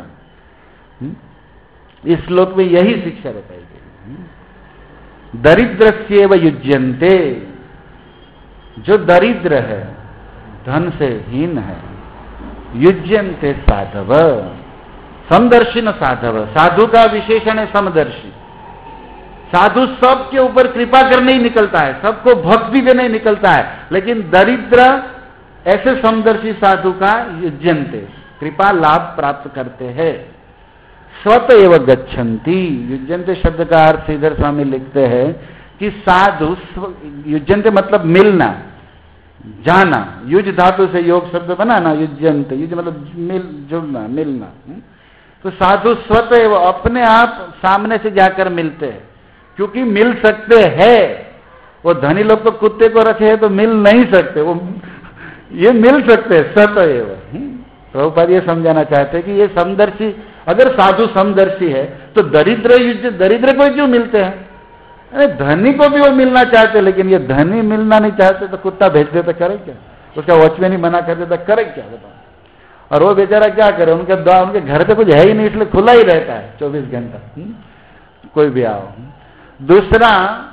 इस श्लोक में यही शिक्षा बताई गई। दरिद्रस्येव युज्यन्ते, जो दरिद्र है, धन से हीन है, युज्यन्ते साधव, समदर्शी न साधव, साधु का विशेषण है समदर्शी। साधु सबके ऊपर कृपा करने ही निकलता है, सबको भक्ति देने ही निकलता है, लेकिन दरिद्र ऐसे समदर्शी साधु का युज्यन्ते, कृपा लाभ प्राप्त करते हैं। स्वत एवं गच्छन्ति, युज्यन्ते शब्द का अर्थ इधर स्वामी लिखते हैं कि साधु, युज्यन्ते मतलब मिलना, जाना, युज धातु से योग शब्द बना ना, युज्यन्ते, युज मतलब मिल, जुड़ना, मिलना। तो साधु स्वत एवं अपने आप सामने से जाकर मिलते हैं, क्योंकि मिल सकते हैं। वो धनी लोग तो कुत्ते को रखे हैं तो मिल नहीं सकते, वो ये मिल सकते हैं स्वत एवं। प्रभुपाद ये समझाना चाहते हैं कि ये समदर्शी, अगर साधु समदर्शी है तो दरिद्र युज, दरिद्र को क्यों मिलते हैं? अरे धनी को भी वो मिलना चाहते, लेकिन ये धनी मिलना नहीं चाहते तो कुत्ता भेज देते, करे क्या? उसका वॉचमैन ही मना कर देता, करे क्या बताओ? और वो बेचारा क्या करे, उनके द्वार, उनके घर पे कुछ है ही नहीं, इसलिए खुला ही रहता है चौबीस घंटा, कोई भी आओ। दूसरा,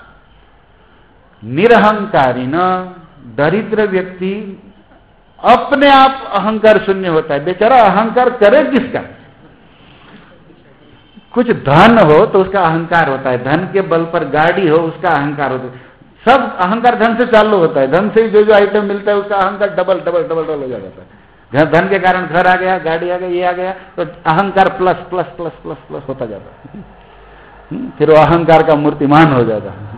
निरहंकारी न, दरिद्र व्यक्ति अपने आप अहंकार शून्य होता है। बेचारा अहंकार करे किसका? कुछ धन हो तो उसका अहंकार होता है, धन के बल पर गाड़ी हो उसका अहंकार होता है। सब अहंकार धन से चालू होता है, धन से ही जो जो आइटम मिलता है उसका अहंकार डबल डबल डबल डबल हो जाता है। धन के कारण घर आ गया, गाड़ी आ गई, ये आ गया, तो अहंकार plus plus plus plus plus होता जाता है, फिर वो अहंकार का मूर्तिमान हो जाता है।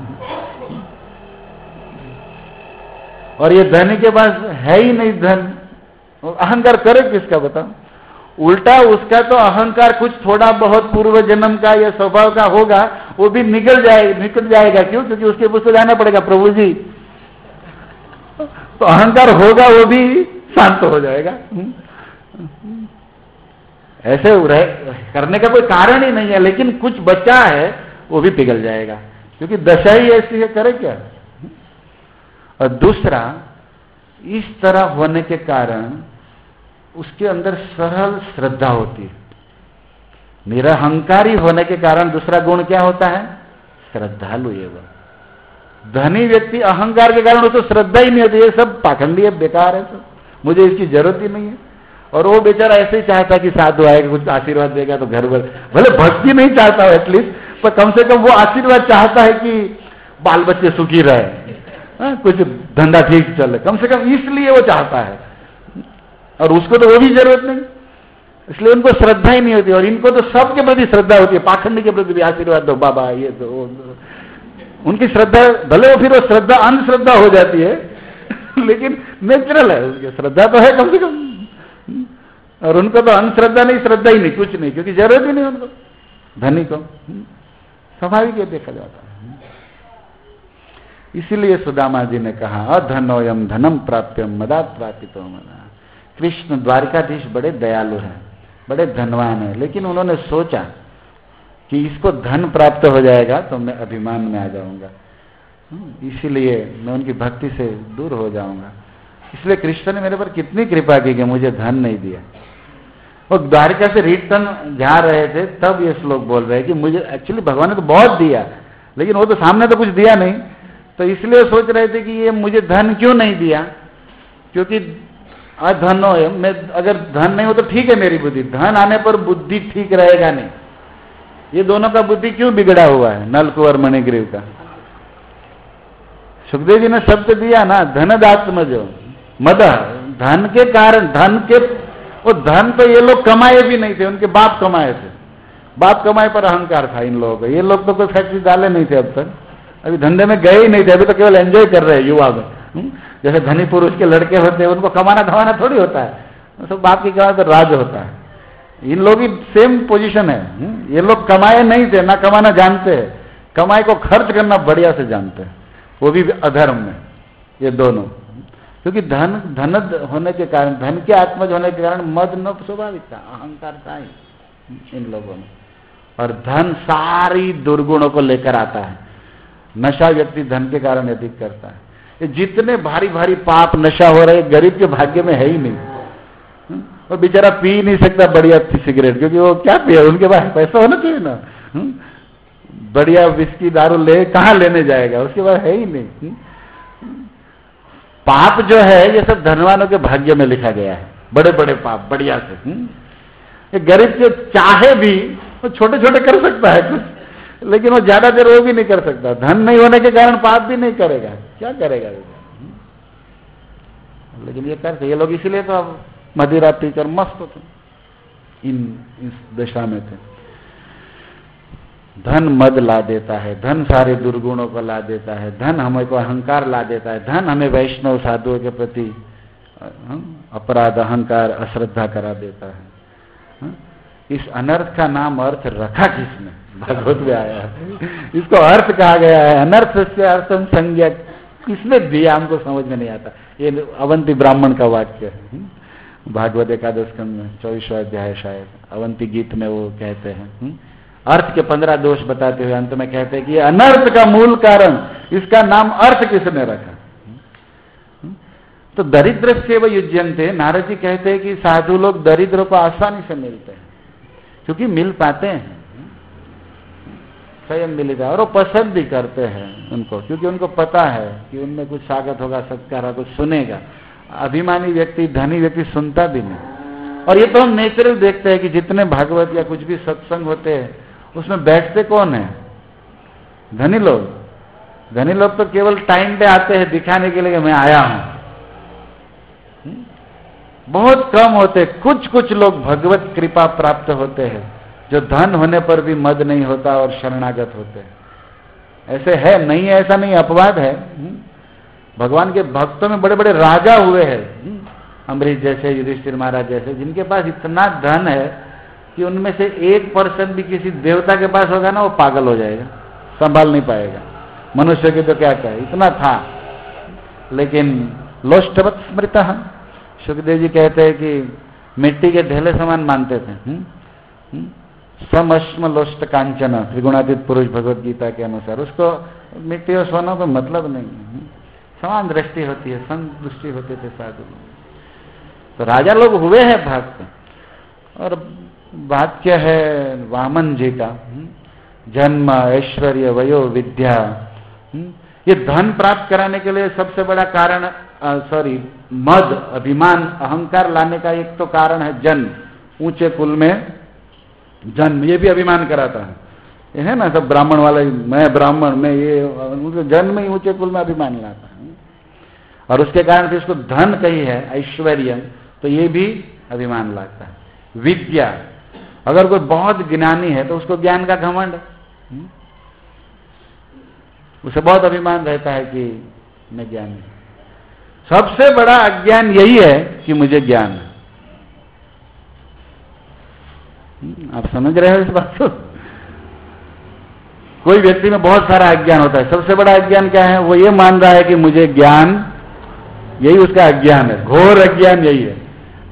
और ये धनी के पास है ही नहीं धन, अहंकार करे किसका बताओ? उल्टा उसका तो अहंकार कुछ थोड़ा बहुत पूर्व जन्म का या स्वभाव का होगा, वो भी निकल जाए निकल जाएगा। क्यों? क्योंकि उसके पुस्तक जाना पड़ेगा प्रभु जी, तो अहंकार होगा वो भी शांत हो जाएगा। ऐसे करने का कोई कारण ही नहीं है, लेकिन कुछ बचा है वो भी पिघल जाएगा, क्योंकि दशा ही ऐसी है, करे क्या? और दूसरा, इस तरह होने के कारण उसके अंदर सरल श्रद्धा होती है। निरहंकारी होने के कारण दूसरा गुण क्या होता है? श्रद्धालु एवं। धनी व्यक्ति अहंकार के कारण उसको श्रद्धा ही नहीं होती, ये सब पाखंडी है, बेकार है, सब मुझे इसकी जरूरत ही नहीं है। और वो बेचारा ऐसे ही चाहता कि साधु आएगा कुछ आशीर्वाद देगा तो घर भर, भले भक्ति नहीं चाहता हो एटलीस्ट, पर कम से कम वो आशीर्वाद चाहता है कि बाल बच्चे सुखी रहे, हाँ, कुछ धंधा ठीक चले, कम से कम इसलिए वो चाहता है। और उसको तो वो भी जरूरत नहीं, इसलिए उनको श्रद्धा ही नहीं होती। और इनको तो सबके प्रति श्रद्धा होती है, पाखंड के प्रति भी आशीर्वाद दो बाबा ये दो, दो। उनकी श्रद्धा भले वो फिर वो श्रद्धा अंधश्रद्धा हो जाती है लेकिन नेचुरल है, उसकी श्रद्धा तो है कम से कम। और उनको तो अंधश्रद्धा नहीं, श्रद्धा ही नहीं, कुछ नहीं, क्योंकि जरूरत ही नहीं उनको, धनी को स्वाभाविक ये देखा जाता है। इसीलिए सुदामा जी ने कहा अधनोयम धनम प्राप्यम मदात प्रापितो मना। कृष्ण द्वारिकाधीश बड़े दयालु हैं, बड़े धनवान है, लेकिन उन्होंने सोचा कि इसको धन प्राप्त हो जाएगा तो मैं अभिमान में आ जाऊंगा, इसीलिए मैं उनकी भक्ति से दूर हो जाऊंगा। इसलिए कृष्ण ने मेरे पर कितनी कृपा की कि मुझे धन नहीं दिया। वो द्वारिका से रिटर्न जा रहे थे तब ये श्लोक बोल रहे हैं कि मुझे एक्चुअली भगवान ने तो बहुत दिया, लेकिन वो तो सामने तो कुछ दिया नहीं, तो इसलिए सोच रहे थे कि ये मुझे धन क्यों नहीं दिया, क्योंकि अधन हो, मैं अगर धन नहीं हो तो ठीक है मेरी बुद्धि, धन आने पर बुद्धि ठीक रहेगा नहीं। ये दोनों का बुद्धि क्यों बिगड़ा हुआ है, नलकुंवर मणिग्रीव का। सुखदेव जी ने शब्द दिया ना, धनदात्मजो मद, धन के कारण, धन के वो धन तो ये लोग कमाए भी नहीं थे, उनके बाप कमाए थे, बाप कमाए पर अहंकार था इन लोगों का। ये लोग तो कोई फैक्ट्री डाले नहीं थे अब तक, अभी धंधे में गए ही नहीं थे, अभी तो केवल एंजॉय कर रहे हैं युवा में। जैसे धनी पुरुष के लड़के होते हैं, उनको कमाना धमाना थोड़ी होता है, सब बाप की कमाई पर राज होता है। इन लोग की सेम पोजीशन है, ये लोग कमाए नहीं थे, ना कमाना जानते हैं, कमाई को खर्च करना बढ़िया से जानते हैं, वो भी अधर्म में, ये दोनों। क्योंकि धन धन होने के कारण, धन के आत्मज होने के कारण मद न स्वाभाविक था, अहंकार था ही इन लोगों में। और धन सारी दुर्गुणों को लेकर आता है। नशा व्यक्ति धन के कारण अधिक करता है। ये जितने भारी भारी पाप नशा हो रहे गरीब के भाग्य में है ही नहीं। और बेचारा पी नहीं सकता बढ़िया सिगरेट, क्योंकि वो क्या पिए, उनके पास पैसा होना चाहिए ना। बढ़िया विस्की दारू ले कहां लेने जाएगा, उसके पास है ही नहीं। पाप जो है ये सब धनवानों के भाग्य में लिखा गया है, बड़े बड़े पाप बढ़िया से। ये गरीब के चाहे भी वो छोटे छोटे कर सकता है कुछ, लेकिन वो ज्यादा देर वो भी नहीं कर सकता। धन नहीं होने के कारण पाप भी नहीं करेगा, क्या करेगा। लेकिन ये करते ये लोग, इसीलिए तो अब मदिरा पीकर मस्त होते इन इस दशा में थे। धन मद ला देता है, धन सारे दुर्गुणों को ला देता है, धन हमें को अहंकार ला देता है, धन हमें वैष्णव साधुओं के प्रति अपराध अहंकार अश्रद्धा करा देता है। इस अनर्थ का नाम अर्थ रखा किसने, भागवत में आया है, इसको अर्थ कहा गया है। अनर्थ से अर्थम संज्ञा किसने दिया, हमको समझ में नहीं आता। ये अवंती ब्राह्मण का वाक्य है, भागवत एकादश स्कंद में चौबीसवां अध्याय शायद, अवंती गीत में वो कहते हैं। अर्थ के पंद्रह दोष बताते हुए अंत में कहते हैं कि अनर्थ का मूल कारण, इसका नाम अर्थ किसने रखा। तो दरिद्र से वो युज्यन्ते, नारद जी कहते हैं कि साधु लोग दरिद्र को आसानी से मिलते हैं, क्योंकि मिल पाते हैं, स्वयं मिलेगा, और वो पसंद भी करते हैं उनको, क्योंकि उनको पता है कि उनमें कुछ स्वागत होगा, सत्कार होगा, कुछ सुनेगा। अभिमानी व्यक्ति, धनी व्यक्ति सुनता भी नहीं। और ये तो हम नेचुरल देखते हैं कि जितने भागवत या कुछ भी सत्संग होते हैं उसमें बैठते कौन है, धनी लोग। धनी लोग तो केवल टाइम पे आते हैं दिखाने के लिए मैं आया हूं, बहुत कम होते। कुछ कुछ लोग भगवत कृपा प्राप्त होते हैं, जो धन होने पर भी मद नहीं होता और शरणागत होते हैं। ऐसे है, नहीं है ऐसा नहीं, अपवाद है। भगवान के भक्तों में बड़े बड़े राजा हुए हैं, अम्बरीश जैसे, युधिष्ठिर महाराज जैसे, जिनके पास इतना धन है कि उनमें से एक परसेंट भी किसी देवता के पास होगा ना, वो पागल हो जाएगा, संभाल नहीं पाएगा। मनुष्य की तो क्या कहे, इतना था। लेकिन लोष्टवत् स्मृतः, सुखदेव जी कहते हैं कि मिट्टी के ढेले समान मानते थे। समश्म लोष्ट कांचन, त्रिगुणातीत पुरुष भगवत गीता के अनुसार, उसको मिट्टी और सोना को मतलब नहीं, समान दृष्टि होती है, संग दृष्टि होते थे साधु। तो राजा लोग हुए हैं भक्त। और बात क्या है वामन जी का, जन्म ऐश्वर्य वयो विद्या, ये धन प्राप्त कराने के लिए सबसे बड़ा कारण, सॉरी मद, अभिमान, अहंकार लाने का एक तो कारण है जन्म, ऊंचे कुल में जन्म, ये भी अभिमान कराता है। ये है ना सब ब्राह्मण वाले, मैं ब्राह्मण, मैं ये, उनके जन्म ही ऊंचे कुल में अभिमान लाता है, और उसके कारण फिर इसको धन कही है, ऐश्वर्य, तो ये भी अभिमान लाता है। विद्या, अगर कोई बहुत ज्ञानी है तो उसको ज्ञान का घमंड, उसे बहुत अभिमान रहता है कि मैं ज्ञानी। सबसे बड़ा अज्ञान यही है कि मुझे ज्ञान है। आप समझ रहे हो इस बात को? कोई व्यक्ति में बहुत सारा अज्ञान होता है, सबसे बड़ा अज्ञान क्या है? वो ये मान रहा है कि मुझे ज्ञान, यही उसका अज्ञान है, घोर अज्ञान यही है।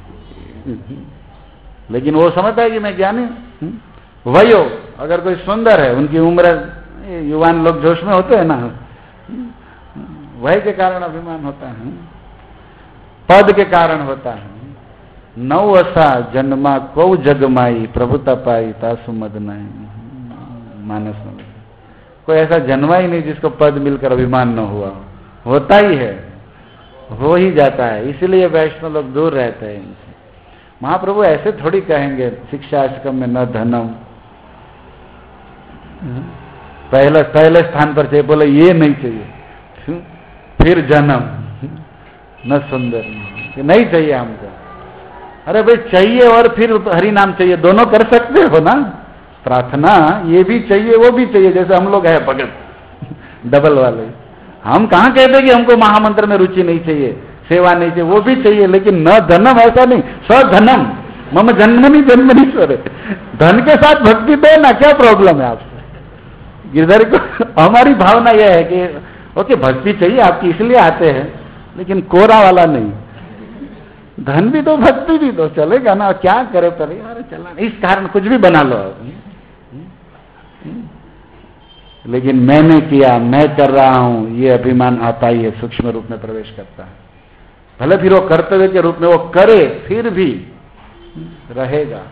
लेकिन वो समझता है कि मैं ज्ञानी हूं। वही हो, अगर कोई सुंदर है, उनकी उम्र, युवान लोग जोश में होते हैं ना, वही के कारण अभिमान होता है, पद के कारण होता है। नौ असा जन्मा को जगमाई प्रभुता पाई तासु मद नहीं, मानस में कोई ऐसा जन्मा ही नहीं जिसको पद मिलकर अभिमान न हुआ, होता ही है, हो ही जाता है। इसलिए वैष्णव लोग दूर रहते हैं इनसे। महाप्रभु ऐसे थोड़ी कहेंगे शिक्षाश्रम में न धनम, पहले पहले स्थान पर चाहिए, बोले ये नहीं चाहिए, फिर जन्म, न सुंदर, नहीं चाहिए हमको। अरे भाई चाहिए और फिर हरि नाम चाहिए, दोनों कर सकते हो ना। प्रार्थना ये भी चाहिए वो भी चाहिए, जैसे हम लोग है भगत डबल वाले। हम कहां कहते कि हमको महामंत्र में रुचि नहीं चाहिए, सेवा नहीं चाहिए, वो भी चाहिए, लेकिन न धनम, ऐसा नहीं, स्वधनम मम जन्मनि जन्मनीश्वर। धन के साथ भक्ति दे ना, क्या प्रॉब्लम है आपसे? गिरधर को हमारी भावना यह है कि ओके भक्ति चाहिए आपकी, इसलिए आते हैं, लेकिन कोरा वाला नहीं। धन भी दो, भक्ति भी दो, चलेगा ना, क्या करे पर यार चला, इस कारण कुछ भी बना लो। लेकिन मैंने किया, मैं कर रहा हूं, ये अभिमान आता ही है, सूक्ष्म रूप में प्रवेश करता है। भले फिर वो कर्तव्य के रूप में वो करे, फिर भी रहेगा।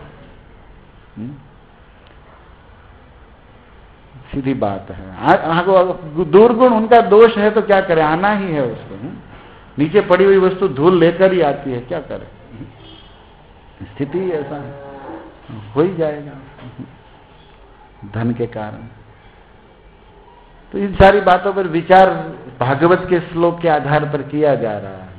सीधी बात है। दुर्गुण उनका दोष है तो क्या करे, आना ही है उसको। नीचे पड़ी हुई वस्तु धूल लेकर ही आती है, क्या करे, स्थिति ऐसा है, हो ही जाएगा धन के कारण। तो इन सारी बातों पर विचार भागवत के श्लोक के आधार पर किया जा रहा है।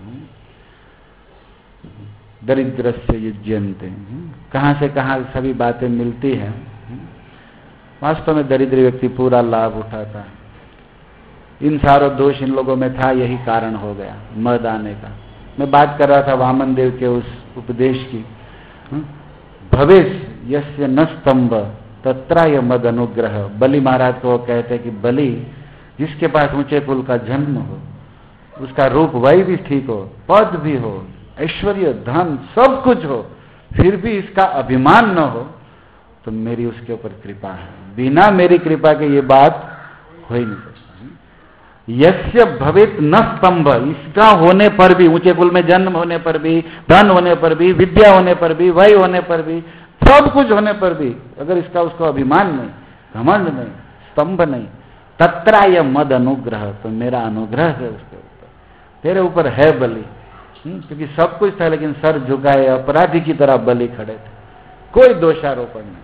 दरिद्रस्य युज्यन्ते, कहां से कहां सभी बातें मिलती हैं। वास्तव में दरिद्र व्यक्ति पूरा लाभ उठाता है। इन सारों दोष इन लोगों में था, यही कारण हो गया मद आने का। मैं बात कर रहा था वामन देव के उस उपदेश की। भवेश यस्य न स्तंभ तत्राय मद अनुग्रह। बलि महाराज को कहते कि बलि जिसके पास ऊंचे कुल का जन्म हो, उसका रूप वही भी ठीक हो, पद भी हो, ऐश्वर्य धन सब कुछ हो, फिर भी इसका अभिमान न हो, तो मेरी उसके ऊपर कृपा है। बिना मेरी कृपा के ये बात हो ही नहीं सकती। यस्य भवेत न स्तंभ, इसका होने पर भी, ऊंचे कुल में जन्म होने पर भी, धन होने पर भी, विद्या होने पर भी, वही होने पर भी, सब कुछ होने पर भी, अगर इसका उसको अभिमान नहीं, घमंड नहीं, स्तंभ नहीं, तत्राय मद अनुग्रह, तो मेरा अनुग्रह है उसके ऊपर, तेरे ऊपर है बलि। क्योंकि सब कुछ था, लेकिन सर झुकाए अपराधी की तरह बलि खड़े थे, कोई दोषारोपण नहीं।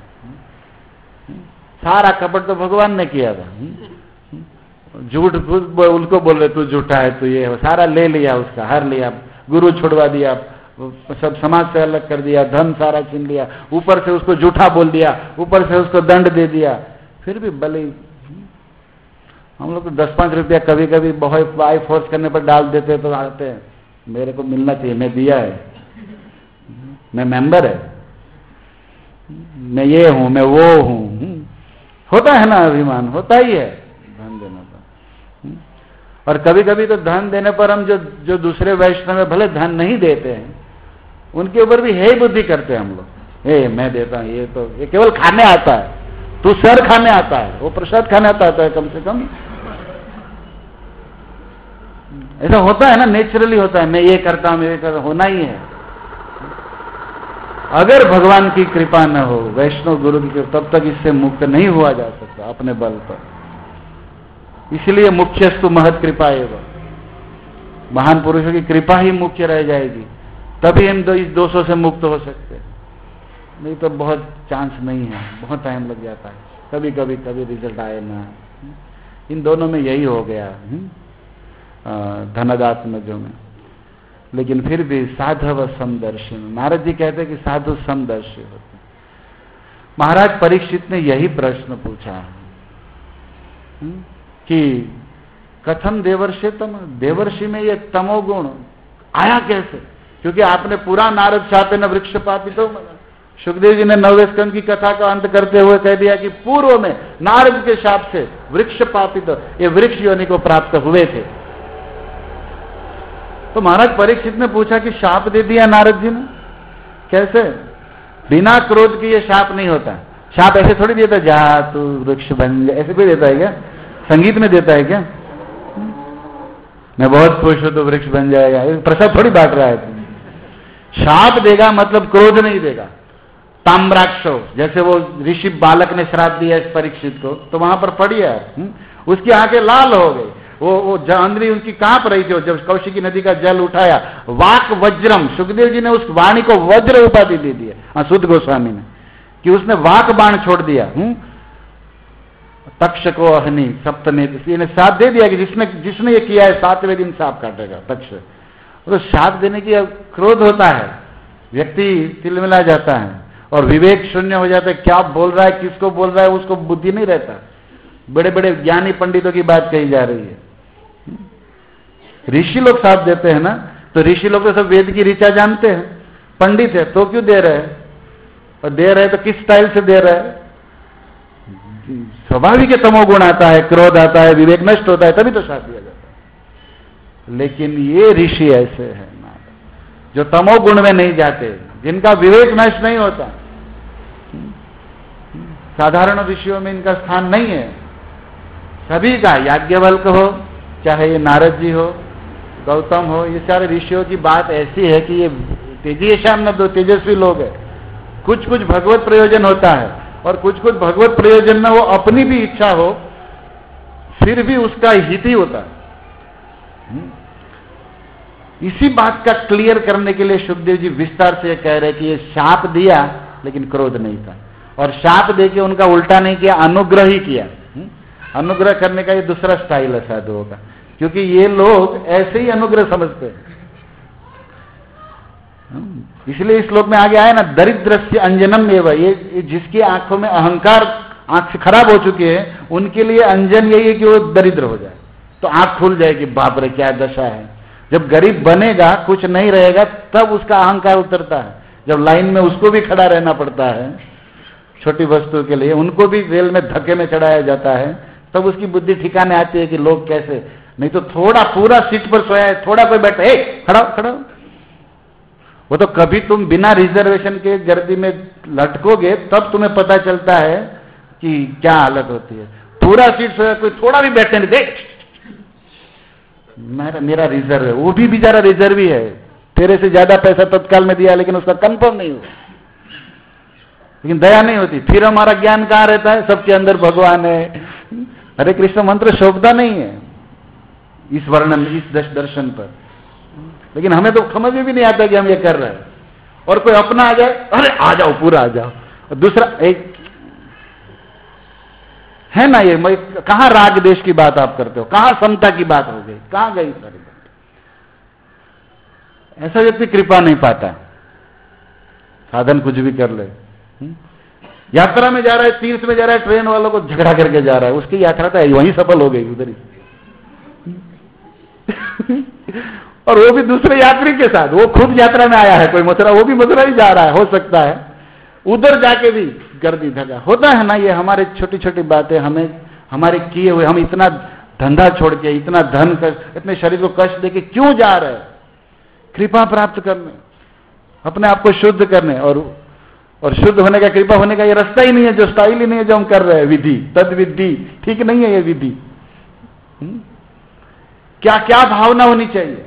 सारा कपट तो भगवान ने किया था। झूठ उनको बोल रहे तू झूठा है, तू ये, सारा ले लिया, उसका हर लिया, गुरु छुड़वा दिया, सब समाज से अलग कर दिया, धन सारा छीन लिया, ऊपर से उसको झूठा बोल दिया, ऊपर से उसको दंड दे दिया, फिर भी बलि। हम लोग तो दस पांच रुपया कभी कभी बहुत बाई फोर्स करने पर डाल देते तो आते हैं, मेरे को मिलना चाहिए, मैं दिया है, मैं मेंबर है, मैं ये हूं, मैं वो हूं। होता है ना, अभिमान होता ही है धन देने पर। और कभी कभी तो धन देने पर हम जो जो दूसरे वैष्णव में भले धन नहीं देते हैं, उनके ऊपर भी हे बुद्धि करते हैं हम लोग, ए मैं देता हूं, ये तो ये केवल खाने आता है, तू सर खाने आता है, वो प्रसाद खाने आता है कम से कम। ऐसा होता है ना, नेचुरली होता है, मैं ये करता हूं, मैं ये करता हूं, होना ही है। अगर भगवान की कृपा न हो, वैष्णव गुरु की कृपा, तब तक इससे मुक्त नहीं हुआ जा सकता अपने बल पर। इसलिए मुख्यस्तु महत कृपा एवं, महान पुरुषों की कृपा ही मुख्य रह जाएगी, तभी हम दो इस दोषों से मुक्त हो सकते, नहीं तो बहुत चांस नहीं है, बहुत टाइम लग जाता है, कभी कभी कभी रिजल्ट आए ना। इन दोनों में यही हो गया धनदात्मजों में। लेकिन फिर भी साधव समदर्शी, नारद जी कहते हैं कि साधु समदर्शी होते। महाराज परीक्षित ने यही प्रश्न पूछा कि कथम देवर्षि तम, देवर्षि में ये तमोगुण आया कैसे? क्योंकि आपने पूरा नारद शापे न वृक्ष पापितो, सुखदेव जी ने नौवे स्कंद की कथा का अंत करते हुए कह दिया कि पूर्व में नारद के शाप से वृक्ष पापित, ये वृक्ष योनि को प्राप्त हुए थे। तो महाराज परीक्षित ने पूछा कि शाप दे दिया नारद जी ने, कैसे? बिना क्रोध के ये शाप नहीं होता। शाप ऐसे थोड़ी देता, जा तू वृक्ष बन जा, ऐसे कोई देता है क्या? संगीत में देता है क्या? मैं बहुत खुश हूं तो वृक्ष बन जाएगा, प्रसाद थोड़ी बांट रहा है। शाप देगा मतलब क्रोध नहीं देगा। ताम्राक्षो, जैसे वो ऋषि बालक ने श्राप दिया इस परीक्षित को, तो वहां पर पड़ी है, उसकी आंखें लाल हो गई, वो वो अंदरी उनकी कांप रही थी। जब कौशिकी नदी का जल उठाया, वाक वज्रम, सुखदेव जी ने उस वाणी को वज्र उपाधि दे दी है सुध गोस्वामी ने, कि उसने वाक बाण छोड़ दिया। हुँ? तक्ष को अहनी सप्तने ने साथ दे दिया कि जिसने जिसने ये किया है सातवें दिन सांप काटेगा तक्ष। तो साथ देने की क्रोध होता है, व्यक्ति तिलमिला जाता है और विवेक शून्य हो जाता है, क्या बोल रहा है, किसको बोल रहा है, उसको बुद्धि नहीं रहता। बड़े बड़े ज्ञानी पंडितों की बात कही जा रही है, ऋषि लोग साथ देते हैं ना, तो ऋषि लोग तो सब वेद की ऋचा जानते हैं, पंडित है तो क्यों दे रहे हैं, और दे रहे तो किस स्टाइल से दे रहे हैं। स्वाभाविक तमोगुण आता है, क्रोध आता है, विवेक नष्ट होता है, तभी तो साथ दिया जाता है। लेकिन ये ऋषि ऐसे हैं जो तमोगुण में नहीं जाते, जिनका विवेक नष्ट नहीं होता। साधारण ऋषियों में इनका स्थान नहीं है। सभी का, याज्ञवल्क्य हो, चाहे ये नारद जी हो, गौतम हो, ये सारे ऋषियों की बात ऐसी है कि ये तेजस्वी न दो तेजस्वी लोग हैं। कुछ कुछ भगवत प्रयोजन होता है और कुछ कुछ भगवत प्रयोजन में वो अपनी भी इच्छा हो, फिर भी उसका हित ही होता है। इसी बात का क्लियर करने के लिए सुखदेव जी विस्तार से कह रहे कि ये शाप दिया लेकिन क्रोध नहीं था, और शाप देके उनका उल्टा नहीं किया, अनुग्रह ही किया। अनुग्रह करने का ये दूसरा स्टाइल है साधुओं का, क्योंकि ये लोग ऐसे ही अनुग्रह समझते हैं। इसलिए इस श्लोक में आगे आया ना, दरिद्रस्य अंजनम एवं, ये जिसकी आंखों में अहंकार, आंख से खराब हो चुकी है, उनके लिए अंजन यही है कि वो दरिद्र हो जाए, तो आंख खुल जाएगी, बाप रे क्या दशा है। जब गरीब बनेगा, कुछ नहीं रहेगा, तब उसका अहंकार उतरता है। जब लाइन में उसको भी खड़ा रहना पड़ता है छोटी वस्तु के लिए, उनको भी रेल में धक्के में चढ़ाया जाता है, तब उसकी बुद्धि ठिकाने आती है कि लोग कैसे, नहीं तो थोड़ा पूरा सीट पर सोया है, थोड़ा कोई बैठा है, खड़ा खड़ा, वो तो कभी तुम बिना रिजर्वेशन के गर्दी में लटकोगे तब तुम्हें पता चलता है कि क्या हालत होती है। पूरा सीट सोया, कोई थोड़ा भी बैठने नहीं दे, मेरा मेरा रिजर्व है, वो भी बेचारा रिजर्व ही है, तेरे से ज्यादा पैसा तत्काल में दिया लेकिन उसका कंफर्म नहीं हुआ, लेकिन दया नहीं होती। फिर हमारा ज्ञान कहां रहता है, सबके अंदर भगवान है। हरे कृष्ण मंत्र शोभता नहीं है इस वर्णन, इस दर्शन पर, लेकिन हमें तो समझ में भी नहीं आता कि हम ये कर रहे हैं। और कोई अपना आ जाए, अरे आ जाओ, पूरा आ जाओ, और दूसरा एक है ना, ये कहां राग देश की बात आप करते हो, कहां समता की बात हो गई, कहां गई सारी बात। ऐसा व्यक्ति कृपा नहीं पाता, साधन कुछ भी कर ले। यात्रा में जा रहा है, तीर्थ में जा रहा है, ट्रेन वालों को झगड़ा करके जा रहा है, उसकी यात्रा तो वहीं सफल हो गई उधर ही। और वो भी दूसरे यात्री के साथ, वो खुद यात्रा में आया है, कोई मथुरा, वो भी मथुरा ही जा रहा है, हो सकता है उधर जाके भी गर्दी धगा होता है ना। ये हमारे छोटी छोटी बातें, हमें हमारे किए हुए, हम इतना धंधा छोड़ के, इतना धन कर, इतने शरीर को कष्ट देके क्यों जा रहे हैं? कृपा प्राप्त करने, अपने आप को शुद्ध करने, और और शुद्ध होने का, कृपा होने का ये रास्ता ही नहीं है, जो स्टाइल ही नहीं है जो हम कर रहे हैं, विधि तद विधि ठीक नहीं है ये विधि। क्या क्या भावना होनी चाहिए।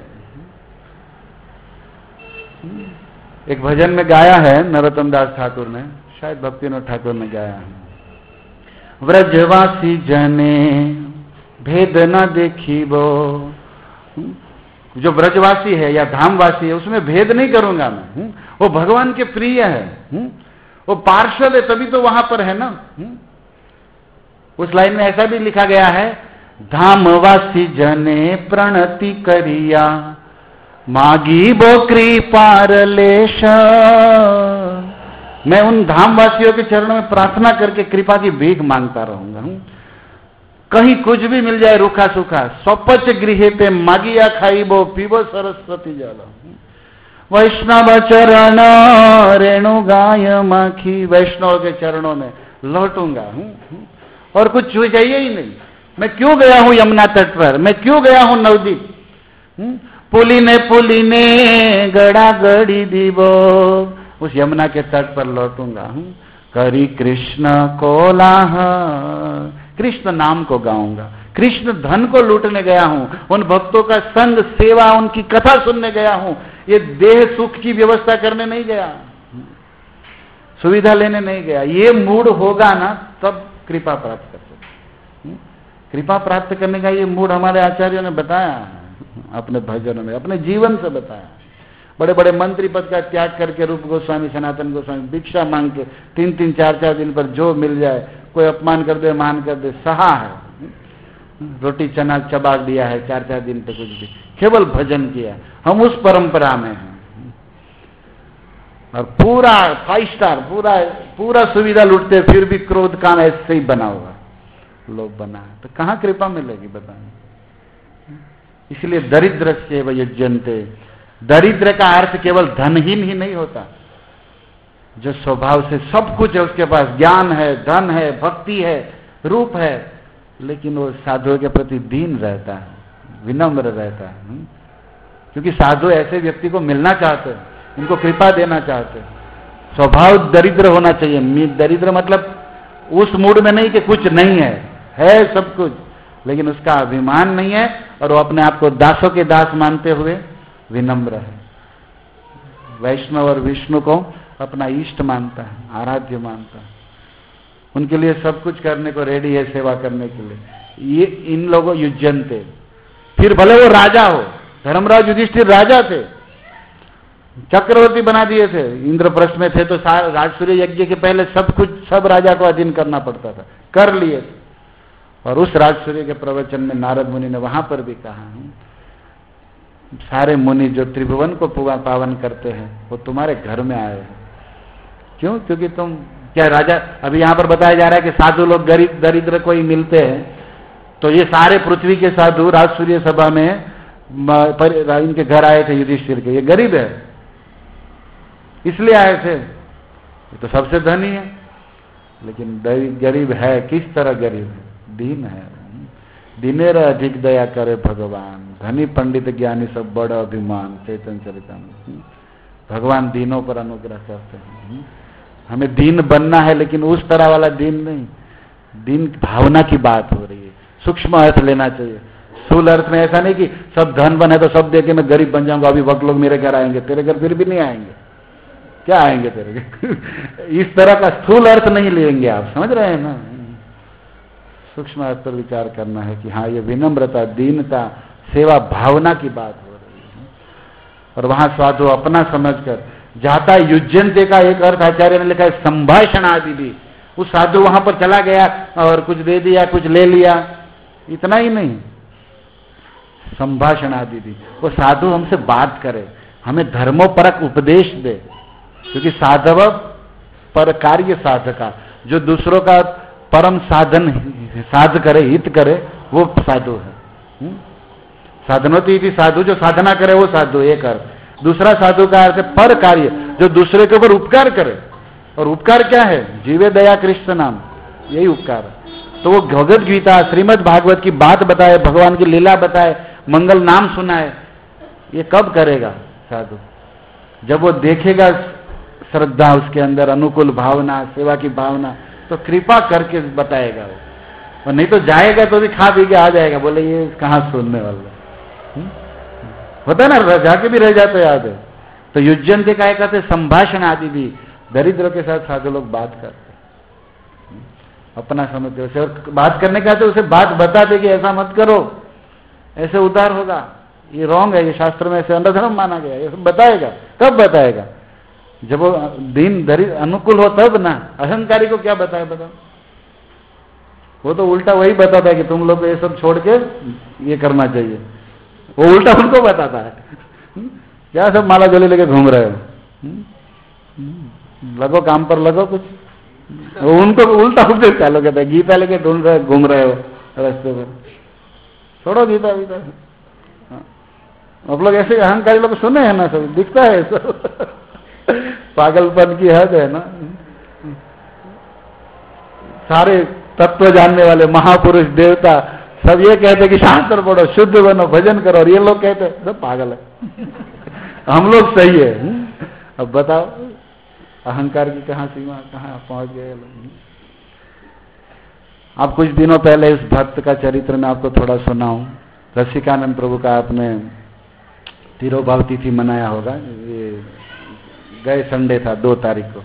एक भजन में गाया है नरोत्तम दास ठाकुर ने, शायद भक्तिनाथ ठाकुर ने गाया है, व्रजवासी जने भेद न देखिबो। जो ब्रजवासी है या धामवासी है उसमें भेद नहीं करूंगा मैं। हुँ? वो भगवान के प्रिय है, हुँ? वो पार्षद है, तभी तो वहां पर है ना। हुँ? उस लाइन में ऐसा भी लिखा गया है, धामवासी जने प्रणति करिया मागी बो कृपार लेश। मैं उन धामवासियों के चरणों में प्रार्थना करके कृपा की भीख मांगता रहूंगा। हुँ? कहीं कुछ भी मिल जाए रूखा सूखा, स्वपच गृह पे मागिया खाइबो पीबो सरस्वती जल। वैष्णव चरण रेणु गाय माखी, वैष्णव के चरणों में लौटूंगा। हूं और कुछ चाहिए ही नहीं। मैं क्यों गया हूं यमुना तट पर, मैं क्यों गया हूं नवदीप। पुलिने पुलिने गड़ा गड़ी दीबो, उस यमुना के तट पर लौटूंगा। हूं करी कृष्ण कोलाह, कृष्ण नाम को गाऊंगा। कृष्ण धन को लूटने गया हूं, उन भक्तों का संग सेवा, उनकी कथा सुनने गया हूं। ये देह सुख की व्यवस्था करने नहीं गया, सुविधा लेने नहीं गया। ये मूड होगा ना तब कृपा प्राप्त कर सकते। कृपा प्राप्त करने का ये मूड हमारे आचार्यों ने बताया अपने भजनों में, अपने जीवन से बताया। बड़े बड़े मंत्री पद का त्याग करके रूप गोस्वामी, सनातन गोस्वामी भिक्षा मांग के तीन तीन चार चार दिन पर जो मिल जाए, कोई अपमान कर दे, मान कर दे, सहा है। रोटी चना चबा दिया है चार चार दिन तक, कुछ भी केवल भजन किया। हम उस परंपरा में हैं और पूरा फाइव स्टार, पूरा पूरा सुविधा लूटते, फिर भी क्रोध काम ऐसे ही बना हुआ लोग बना है, तो कहां कृपा मिलेगी बताएं। इसलिए दरिद्र से युज्यन्ते, दरिद्र का अर्थ केवल धनहीन ही नहीं होता, जो स्वभाव से सब कुछ है, उसके पास ज्ञान है, धन है, भक्ति है, रूप है, लेकिन वो साधुओं के प्रति दीन रहता है, विनम्र रहता है। क्योंकि साधु ऐसे व्यक्ति को मिलना चाहते हैं, उनको कृपा देना चाहते हैं। स्वभाव दरिद्र होना चाहिए। दरिद्र मतलब उस मूड में नहीं कि कुछ नहीं है, है सब कुछ, लेकिन उसका अभिमान नहीं है और वो अपने आप को दासों के दास मानते हुए विनम्र है। वैष्णव और विष्णु को अपना इष्ट मानता है, आराध्य मानता है, उनके लिए सब कुछ करने को रेडी है, सेवा करने के लिए। ये इन लोगों युज्यन्ते, फिर भले वो राजा हो। धर्मराज युधिष्ठिर राजा थे, चक्रवर्ती बना दिए थे, इंद्रप्रस्थ में थे तो राजसूय यज्ञ के पहले सब कुछ सब राजा को अधीन करना पड़ता था, कर लिए। और उस राजसूय के प्रवचन में नारद मुनि ने वहां पर भी कहा, सारे मुनि जो त्रिभुवन को पावन करते हैं वो तुम्हारे घर में आए हैं। क्यों? क्योंकि तुम क्या राजा, अभी यहां पर बताया जा रहा है कि साधु लोग गरीब दरिद्र को ही मिलते हैं, तो ये सारे पृथ्वी के साधु राजसूय सभा में इनके घर आए थे युधिष्ठिर के। ये गरीब है इसलिए आए थे, ये तो सबसे धनी है, लेकिन गरीब है। किस तरह गरीब है? दीन है। दीनेर अधिक दया करे भगवान, धनी पंडित ज्ञानी सब बड़ा अभिमान। चैतन्य चरितामृत। भगवान दीनों पर अनुग्रह करते हैं। हमें दीन बनना है, लेकिन उस तरह वाला दीन नहीं। दीन भावना की बात हो रही है, सूक्ष्म अर्थ लेना चाहिए। स्थूल अर्थ में ऐसा नहीं कि सब धन बने तो सब दे के मैं गरीब बन जाऊंगा, अभी वक्त लोग मेरे घर आएंगे, तेरे घर फिर भी नहीं आएंगे। क्या आएंगे तेरे घर? इस तरह का स्थूल अर्थ नहीं लेंगे आप, समझ रहे हैं ना। सूक्ष्म अर्थ पर विचार करना है कि हाँ, ये विनम्रता, दीनता, सेवा भावना की बात हो रही है। और वहां साधु अपना समझकर जाता है। युज्यन्ते का एक अर्थ आचार्य ने लिखा है संभाषण आदि भी। उस साधु वहां पर चला गया और कुछ दे दिया, कुछ ले लिया, इतना ही नहीं, संभाषण आदि भी। वो साधु हमसे बात करे, हमें धर्मोपरक उपदेश दे, क्योंकि साधव पर कार्य साधका, जो दूसरों का परम साधन साध करे, हित करे, वो साधु है। साधनोती भी साधु, जो साधना करे वो साधु, एक अर्थ। दूसरा साधु का अर्थ पर कार्य, जो दूसरे के ऊपर उपकार करे। और उपकार क्या है? जीवे दया कृष्ण नाम, यही उपकार है। तो वो भगवद गीता, श्रीमद् भागवत की बात बताए, भगवान की लीला बताए, मंगल नाम सुनाए, ये कब करेगा साधु? जब वो देखेगा श्रद्धा उसके अंदर, अनुकूल भावना, सेवा की भावना, तो कृपा करके बताएगा वो। और नहीं तो जाएगा तो भी खा पी के आ जाएगा, बोले ये कहां सुनने वाला। होता है ना, जाके भी रह जाते याद है। तो युज्यन्ते का कहते संभाषण आदि भी, दरिद्र के साथ साधु लोग बात करते। अपना समझते हो। और बात करने का तो उसे बात बता दे कि ऐसा मत करो, ऐसे उद्धार होगा, ये रॉन्ग है, ये शास्त्र में ऐसे अंधधर्म माना गया, ये सब बताएगा। कब बताएगा? जब वो दीन दरी अनुकूल हो तब ना। अहंकारी को क्या बताए बताओ? वो तो उल्टा वही बताता है कि तुम लोग ये सब छोड़ के ये करना चाहिए, वो उल्टा उनको बताता है। क्या सब माला जोली लेके घूम रहे हो, लगो काम पर लगो कुछ। वो उनको उल्टा उपदेश चालू कहते हैं, गीता लेके ढूंढ रहे घूम रहे हो रास्ते पर, छोड़ो गीता गीता। आप लोग ऐसे अहंकारी लोग सुने हैं ना, सब दिखता है सब पागलपन की हद है ना। सारे तत्व जानने वाले महापुरुष देवता सब ये कहते कि शास्त्र पढ़ो, शुद्ध बनो, भजन करो, और ये लोग कहते सब पागल है। हम लोग सही है। अब बताओ अहंकार की कहां सीमा, कहां पहुंच गए लोग। आप कुछ दिनों पहले इस भक्त का चरित्र में आपको थोड़ा सुनाऊं। रसिकानंद प्रभु का आपने तिरुभाव तिथि मनाया होगा, ये गए संडे था, दो तारीख को।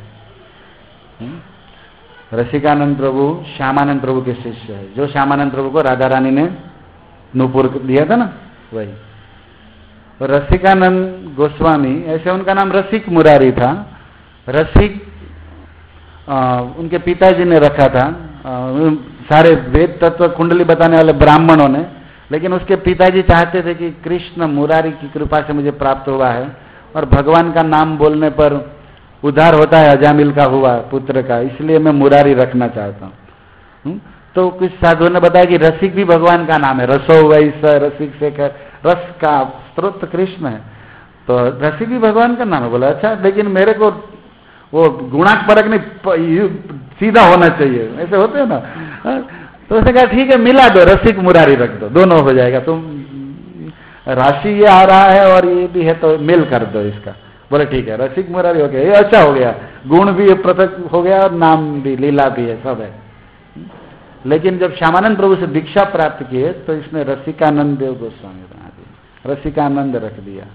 रसिकानंद प्रभु श्यामानंद प्रभु के शिष्य है, जो श्यामानंद प्रभु को राधा रानी ने नूपुर दिया था ना, वही। और रसिकानंद गोस्वामी, ऐसे उनका नाम रसिक मुरारी था। रसिक आ, उनके पिताजी ने रखा था, आ, सारे वेद तत्व कुंडली बताने वाले ब्राह्मणों ने, लेकिन उसके पिताजी चाहते थे कि कृष्ण मुरारी की कृपा से मुझे प्राप्त हुआ है और भगवान का नाम बोलने पर उद्धार होता है, अजामिल का हुआ पुत्र का, इसलिए मैं मुरारी रखना चाहता हूं। तो कुछ साधुओं ने बताया कि रसिक भी भगवान का नाम है, रसो वैस रसिक से कर, रस का स्रोत कृष्ण है, तो रसिक भी भगवान का नाम है। बोला अच्छा, लेकिन मेरे को वो गुणाक परक नहीं, सीधा होना चाहिए, ऐसे होते हैं ना। तो उसने कहा ठीक है, मिला दो, रसिक मुरारी रख दो, दोनों हो जाएगा। तुम राशि ये आ रहा है और ये भी है, तो मिल कर दो इसका। बोले ठीक है, रसिक मुरारी हो गया, ये अच्छा हो गया, गुण भी पृथक हो गया और नाम भी, लीला भी है, सब है। लेकिन जब श्यामानंद प्रभु से दीक्षा प्राप्त किए तो इसने रसिकानंद देव गोस्वामी बना दिया, रसिकानंद रख दिया।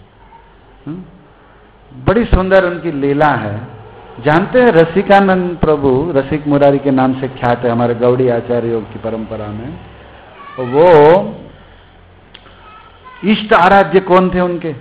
बड़ी सुंदर उनकी लीला है। जानते हैं रसिकानंद प्रभु रसिक मुरारी के नाम से ख्यात है हमारे गौड़ी आचार्य योग की परंपरा में। वो इष्ट आराध्य कौन थे उनके?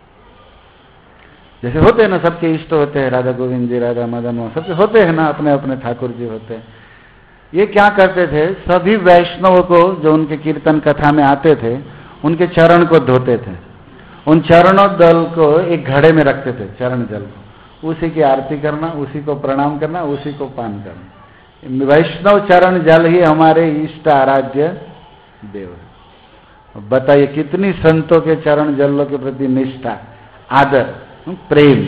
जैसे होते हैं ना, सबके इष्ट होते हैं, राधा गोविंद जी, राधा मदन, सबके होते हैं ना, अपने अपने ठाकुर जी होते हैं। ये क्या करते थे, सभी वैष्णवों को जो उनके कीर्तन कथा में आते थे उनके चरण को धोते थे, उन चरणों दल को एक घड़े में रखते थे, चरण जल को, उसी की आरती करना, उसी को प्रणाम करना, उसी को पान करना। वैष्णव चरण जल ही हमारे इष्ट आराध्य देव है। बताइए कितनी संतों के चरण जलों के प्रति निष्ठा, आदर, प्रेम,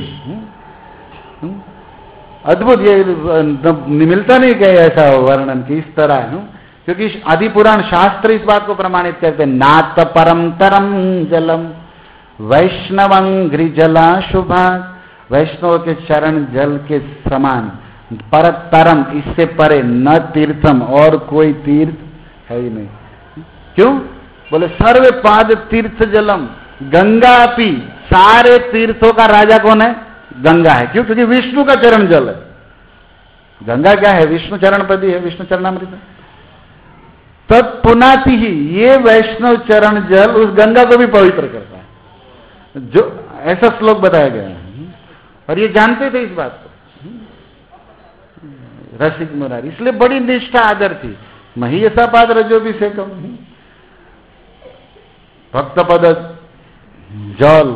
अद्भुत। ये मिलता नहीं कहीं ऐसा वर्णन कि इस तरह है, क्योंकि आदि पुराण शास्त्र इस बात को प्रमाणित करते हैं, नात परम तरम जलम वैष्णवंघ्रि जला शुभा। वैष्णव के चरण जल के समान, पर तरम, इससे परे, न तीर्थम, और कोई तीर्थ है ही नहीं। क्यों? बोले सर्व पाद तीर्थ जलम, गंगा पी, सारे तीर्थों का राजा कौन है? गंगा है। क्यों? क्योंकि विष्णु का चरण जल है। गंगा क्या है? विष्णु चरणपदी है, विष्णु चरणामृत। तब पुनाति ही, ये वैष्णव चरण जल उस गंगा को भी पवित्र करता है, जो ऐसा श्लोक बताया गया है। और ये जानते थे इस बात को रसिक मुरारी, इसलिए बड़ी निष्ठा आदर थी। महीसा पाद रजो भी से कम भक्त पद जल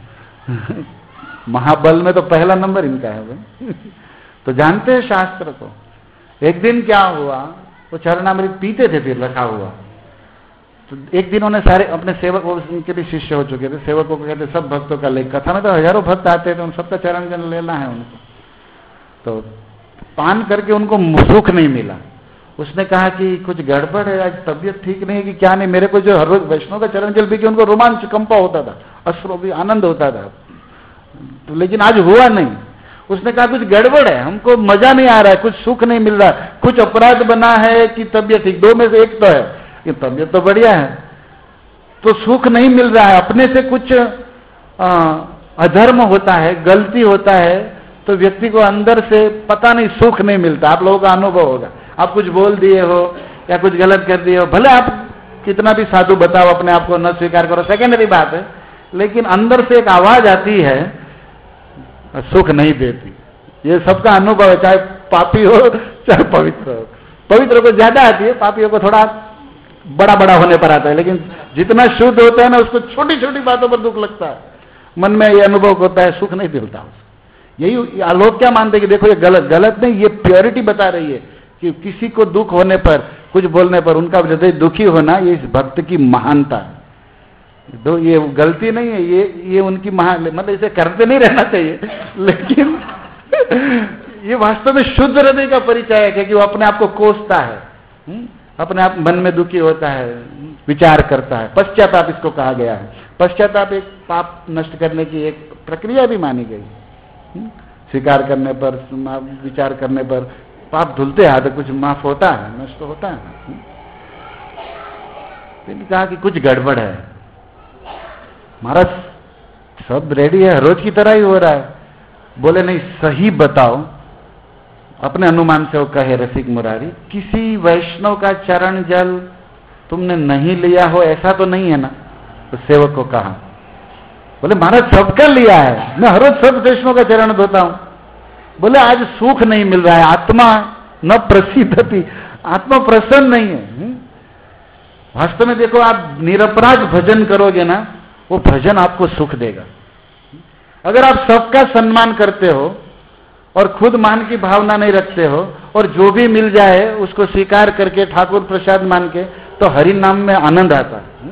महाबल में तो पहला नंबर इनका है भाई। तो जानते हैं शास्त्र को। एक दिन क्या हुआ, वो चरणामृत पीते थे फिर रखा हुआ, तो एक दिन उन्हें सारे अपने सेवक, उनके भी शिष्य हो चुके थे, सेवकों को कहते सब भक्तों का ले, कथा में तो हजारों भक्त आते थे, उन सबका चरण जल लेना है उनको। तो पान करके उनको सुख नहीं मिला। उसने कहा कि कुछ गड़बड़ है, आज तबीयत ठीक नहीं है कि क्या नहीं, मेरे को जो हर रोज वैष्णव का चरण जल पी के उनको रोमांच कंपा होता था, अश्रु भी आनंद होता था, तो लेकिन आज हुआ नहीं। उसने कहा कुछ गड़बड़ है, हमको मजा नहीं आ रहा है, कुछ सुख नहीं मिल रहा, कुछ अपराध बना है कि तबीयत ठीक, दो में से एक तो है कि तबीयत तो बढ़िया है, तो सुख नहीं मिल रहा है, अपने से कुछ आ, अधर्म होता है, गलती होता है, तो व्यक्ति को अंदर से पता नहीं सुख नहीं मिलता। आप लोगों का अनुभव होगा, आप कुछ बोल दिए हो या कुछ गलत कर दिए हो, भले आप कितना भी साधु बताओ अपने आप को न स्वीकार करो, सेकेंडरी बात है, लेकिन अंदर से एक आवाज आती है, सुख नहीं देती। ये सबका अनुभव है, चाहे पापी हो चाहे पवित्र हो। पवित्र को ज्यादा आती है, पापियों को थोड़ा बड़ा बड़ा होने पर आता है, लेकिन जितना शुद्ध होता है ना उसको छोटी छोटी बातों पर दुख लगता है, मन में ये अनुभव होता है, सुख नहीं मिलता। यही लोग क्या मानते हैं कि देखो ये गलत, गलत नहीं, ये प्योरिटी बता रही है कि किसी को दुख होने पर, कुछ बोलने पर उनका हृदय दुखी होना, ये इस भक्त की महानता है। तो ये गलती नहीं है, ये ये उनकी महान, मतलब इसे करते नहीं रहना चाहिए, लेकिन ये वास्तव में शुद्ध हृदय का परिचय है कि वो अपने आप को कोसता है, अपने आप मन में दुखी होता है, विचार करता है। पश्चाताप इसको कहा गया है। पश्चाताप एक पाप नष्ट करने की एक प्रक्रिया भी मानी गई। स्वीकार करने पर, विचार करने पर पाप धुलते हैं तो कुछ माफ होता है, नष्ट होता है। फिर कहा कि कुछ गड़बड़ है, महाराज सब रेडी है, रोज की तरह ही हो रहा है। बोले नहीं, सही बताओ। अपने अनुमान से वो कहे रसिक मुरारी, किसी वैष्णव का चरण जल तुमने नहीं लिया हो ऐसा तो नहीं है ना? तो सेवक को कहा, बोले महाराज सबका लिया है, मैं हर रोज सब वैष्णव का चरण धोता हूं। बोले आज सुख नहीं मिल रहा है, आत्मा न प्रसिद्धति, आत्मा प्रसन्न नहीं है। वास्तव में देखो, आप निरपराध भजन करोगे ना, वो भजन आपको सुख देगा। अगर आप सबका सम्मान करते हो और खुद मान की भावना नहीं रखते हो और जो भी मिल जाए उसको स्वीकार करके ठाकुर प्रसाद मान के, तो हरि नाम में आनंद आता है।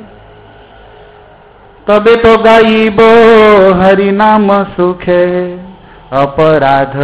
तबे तो गाइबो हरि नाम सुखे अपराध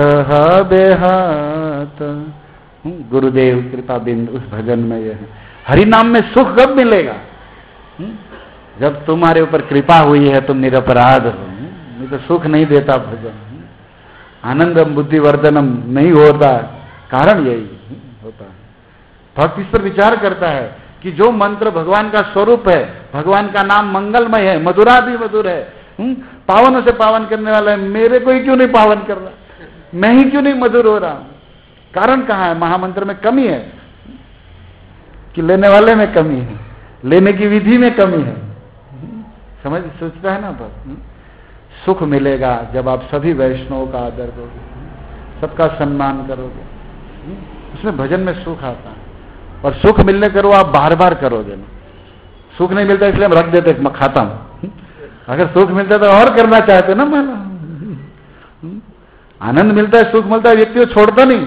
बेहत। गुरुदेव कृपा बिंदु उस भजन में यह है। हरि नाम में सुख कब मिलेगा? जब तुम्हारे ऊपर कृपा हुई है, तुम निरपराध हो, नहीं तो सुख नहीं देता भजन। आनंदम बुद्धिवर्धनम नहीं होता, कारण यही होता है। भक्त इस पर विचार करता है कि जो मंत्र भगवान का स्वरूप है, भगवान का नाम मंगलमय है, मधुरा भी मधुर है, पावन से पावन करने वाला है, मेरे को ही क्यों नहीं पावन कर रहा, मैं ही क्यों नहीं मधुर हो रहा? कारण कहां है? महामंत्र में कमी है कि लेने वाले में कमी है, लेने की विधि में कमी है। समझ सोचता है ना? बस सुख मिलेगा जब आप सभी वैष्णवों का आदर करोगे, सबका सम्मान करोगे, उसमें भजन में सुख आता है। और सुख मिलने करो आप बार बार करोगे ना। सुख नहीं मिलता इसलिए हम रख देते, मैं खाता हूं। अगर सुख मिलता तो और करना चाहते ना। मैं आनंद मिलता है, सुख मिलता है, व्यक्ति को छोड़ता नहीं,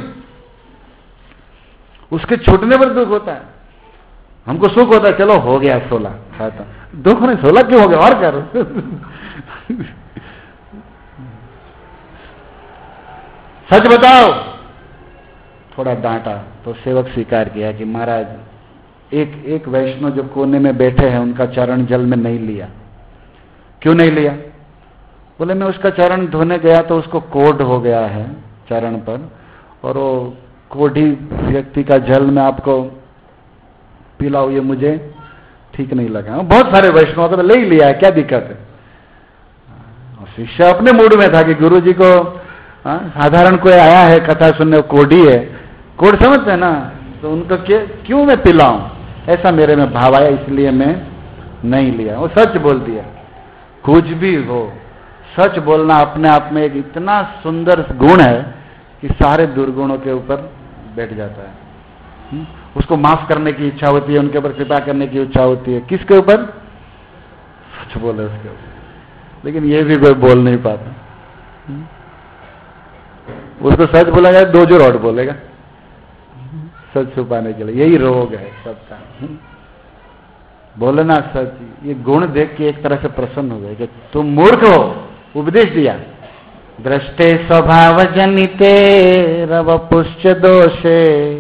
उसके छूटने पर दुख होता है। हमको सुख होता है, चलो हो गया सोलह खाता, दुख नहीं, सोलह क्यों हो गया, और करो। सच बताओ। थोड़ा डांटा तो सेवक स्वीकार किया कि महाराज एक एक वैष्णव जो कोने में बैठे हैं उनका चरण जल में नहीं लिया। क्यों नहीं लिया? बोले मैं उसका चरण धोने गया तो उसको कोढ़ हो गया है चरण पर, और वो कोढ़ी व्यक्ति का जल में आपको पिलाओ, ये मुझे ठीक नहीं लगा। बहुत सारे वैष्णव को तो ले ही लिया है, क्या दिक्कत है? शिष्य अपने मूड में था कि गुरु जी को आ, साधारण कोई आया है कथा सुनने, कोढ़ी है, कोढ़ समझते हैं ना, तो उनको क्यों मैं पिलाऊं, ऐसा मेरे में भाव आया, इसलिए मैं नहीं लिया। वो सच बोल दिया। कुछ भी हो, सच बोलना अपने आप में एक इतना सुंदर गुण है कि सारे दुर्गुणों के ऊपर बैठ जाता है। हुँ? उसको माफ करने की इच्छा होती है, उनके ऊपर कृपा करने की इच्छा होती है। किसके ऊपर? सच बोले उसके ऊपर। लेकिन ये भी कोई बोल नहीं पाता। हुँ? उसको सच बोला जाए दो जोर और बोलेगा सच छुपाने के लिए। यही रोग है सबका। बोलना सच, ये गुण देख के एक तरह से प्रसन्न हो गए कि तुम मूर्ख हो, उपदेश दिया। दृष्टे स्वभाव जनिते रव पुष्ट दोषे,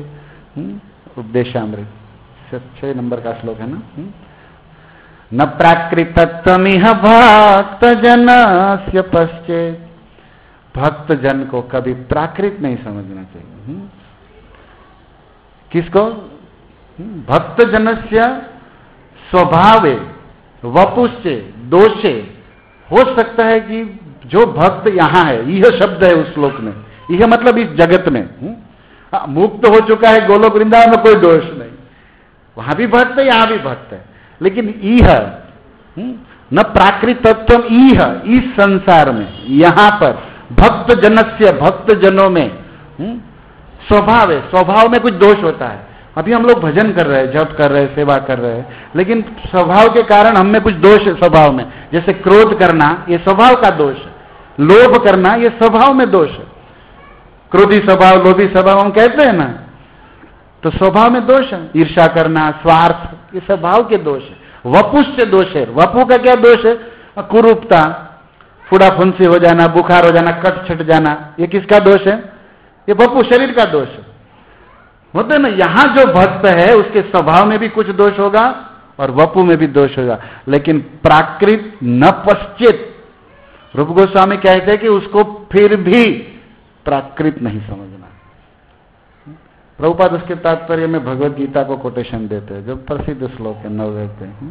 उपदेशामृत छह नंबर का श्लोक है ना। न प्राकृतत्वमिह भक्त जनस्य पश्चेत। भक्त जन को कभी प्राकृत नहीं समझना चाहिए। किसको? भक्त जनस्य स्वभावे वपुष्चे दोषे। हो सकता है कि जो भक्त यहां है, यह शब्द है उस श्लोक में, यह मतलब इस जगत में, मुक्त हो चुका है गोलोक वृंदावन में, कोई दोष नहीं। वहां भी भक्त है, यहां भी भक्त है, लेकिन ईह न प्राकृतत्व ईह, इस संसार में यहां पर भक्त जनस्य, भक्त जनों में स्वभाव है, स्वभाव में कुछ दोष होता है। अभी हम लोग भजन कर रहे हैं, जप कर रहे हैं, सेवा कर रहे हैं, लेकिन स्वभाव के कारण हम में कुछ दोष है स्वभाव में। जैसे क्रोध करना, ये स्वभाव का दोष है। लोभ करना, ये स्वभाव में दोष है। क्रोधी स्वभाव, लोभी स्वभाव हम कहते हैं ना, तो स्वभाव में दोष है। ईर्ष्या करना, स्वार्थ, ये स्वभाव के दोष है। वपुष्य दोष है। वपु का क्या दोष है? कुरूपता, फुड़ा फुंसी हो जाना, बुखार हो जाना, कट छट जाना, ये किसका दोष है? ये वपु, शरीर का दोष है। होते ना, यहां जो भक्त है उसके स्वभाव में भी कुछ दोष होगा और वपु में भी दोष होगा, लेकिन प्राकृत न पश्चित। रूप गोस्वामी कहते हैं कि उसको फिर भी प्राकृत नहीं समझना। प्रभुपाद उसके तात्पर्य में भगवत गीता को कोटेशन देते हैं, जो प्रसिद्ध श्लोक है, नव रहते हैं,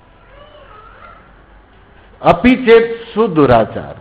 अपि चेत सुदुराचार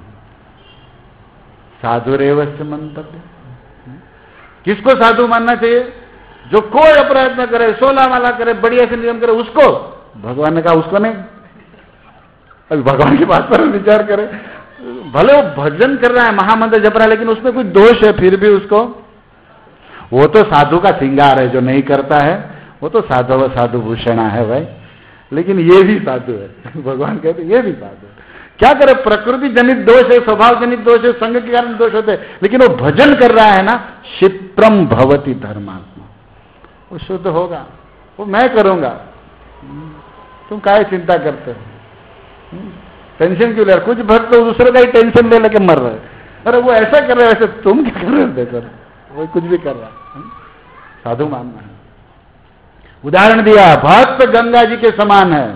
साधुरेवस्य मंतव्य। किसको साधु मानना चाहिए? जो कोई अपराध न करे, सोलह माला करे, बढ़िया से नियम करे, उसको। भगवान ने कहा उसको नहीं। अभी भगवान की बात पर विचार करे, भले वो भजन कर रहा है, महामंत्र जप रहा है, लेकिन उसमें कुछ दोष है, फिर भी उसको, वो तो साधु का श्रृंगार है। जो नहीं करता है वो तो साधु साधु भूषणा है भाई, लेकिन ये भी साधु है। भगवान कहते ये भी साधु है। क्या करे, प्रकृति जनित दोष है, स्वभाव जनित दोष है, संग के कारण दोष होते हैं, लेकिन वो भजन कर रहा है ना, क्षिप्रम भवति धर्मात्मा, वो शुद्ध होगा। वो मैं करूंगा, तुम काहे चिंता करते हो? टेंशन क्यों ले रहे? कुछ भक्त तो दूसरे का ही टेंशन ले लेके मर रहे। अरे वो ऐसा कर रहे, वैसे तुम क्या कर रहे हो? देखो वो कुछ भी कर रहा है, साधु मानना है। उदाहरण दिया, भक्त गंगा जी के समान है।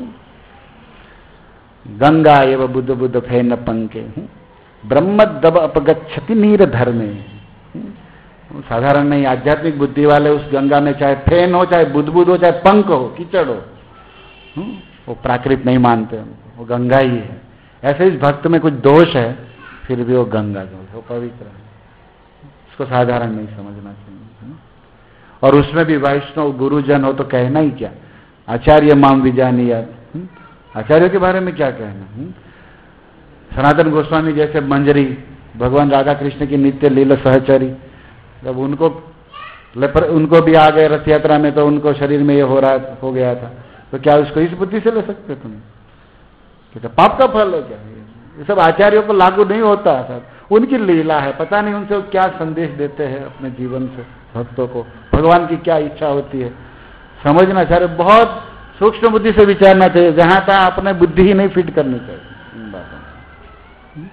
गंगा एवं बुद्ध बुद्ध फेन पंके ब्रह्म दब अपगच्छति नीर धर्मे। साधारण नहीं, आध्यात्मिक बुद्धि वाले उस गंगा में चाहे फेन हो, चाहे बुद्ध हो, चाहे पंख हो, कीचड़ हो, वो प्राकृत नहीं मानते, वो गंगा ही है। ऐसे इस भक्त में कुछ दोष है, फिर भी वो गंगा जो है वो पवित्र है, उसको साधारण नहीं समझना चाहिए। और उसमें भी वैष्णव गुरुजन हो तो कहना ही क्या, आचार्य माम विजानीयात, आचार्यों के बारे में क्या कहना। सनातन गोस्वामी जैसे मंजरी, भगवान राधा कृष्ण की नित्य लीला सहचरी, जब उनको उनको भी आ गए रथ यात्रा में, तो उनको शरीर में ये हो रहा हो गया था, तो क्या उसको इस बुद्धि से ले सकते तुम? क्या पाप का फल है क्या? ये सब आचार्यों को लागू नहीं होता सर, उनकी लीला है। पता नहीं उनसे क्या संदेश देते हैं अपने जीवन से भक्तों को, भगवान की क्या इच्छा होती है, समझना चाहिए। बहुत सूक्ष्म बुद्धि से विचारना चाहिए, जहां तहां अपने बुद्धि ही नहीं फिट करनी चाहिए इन बातों में।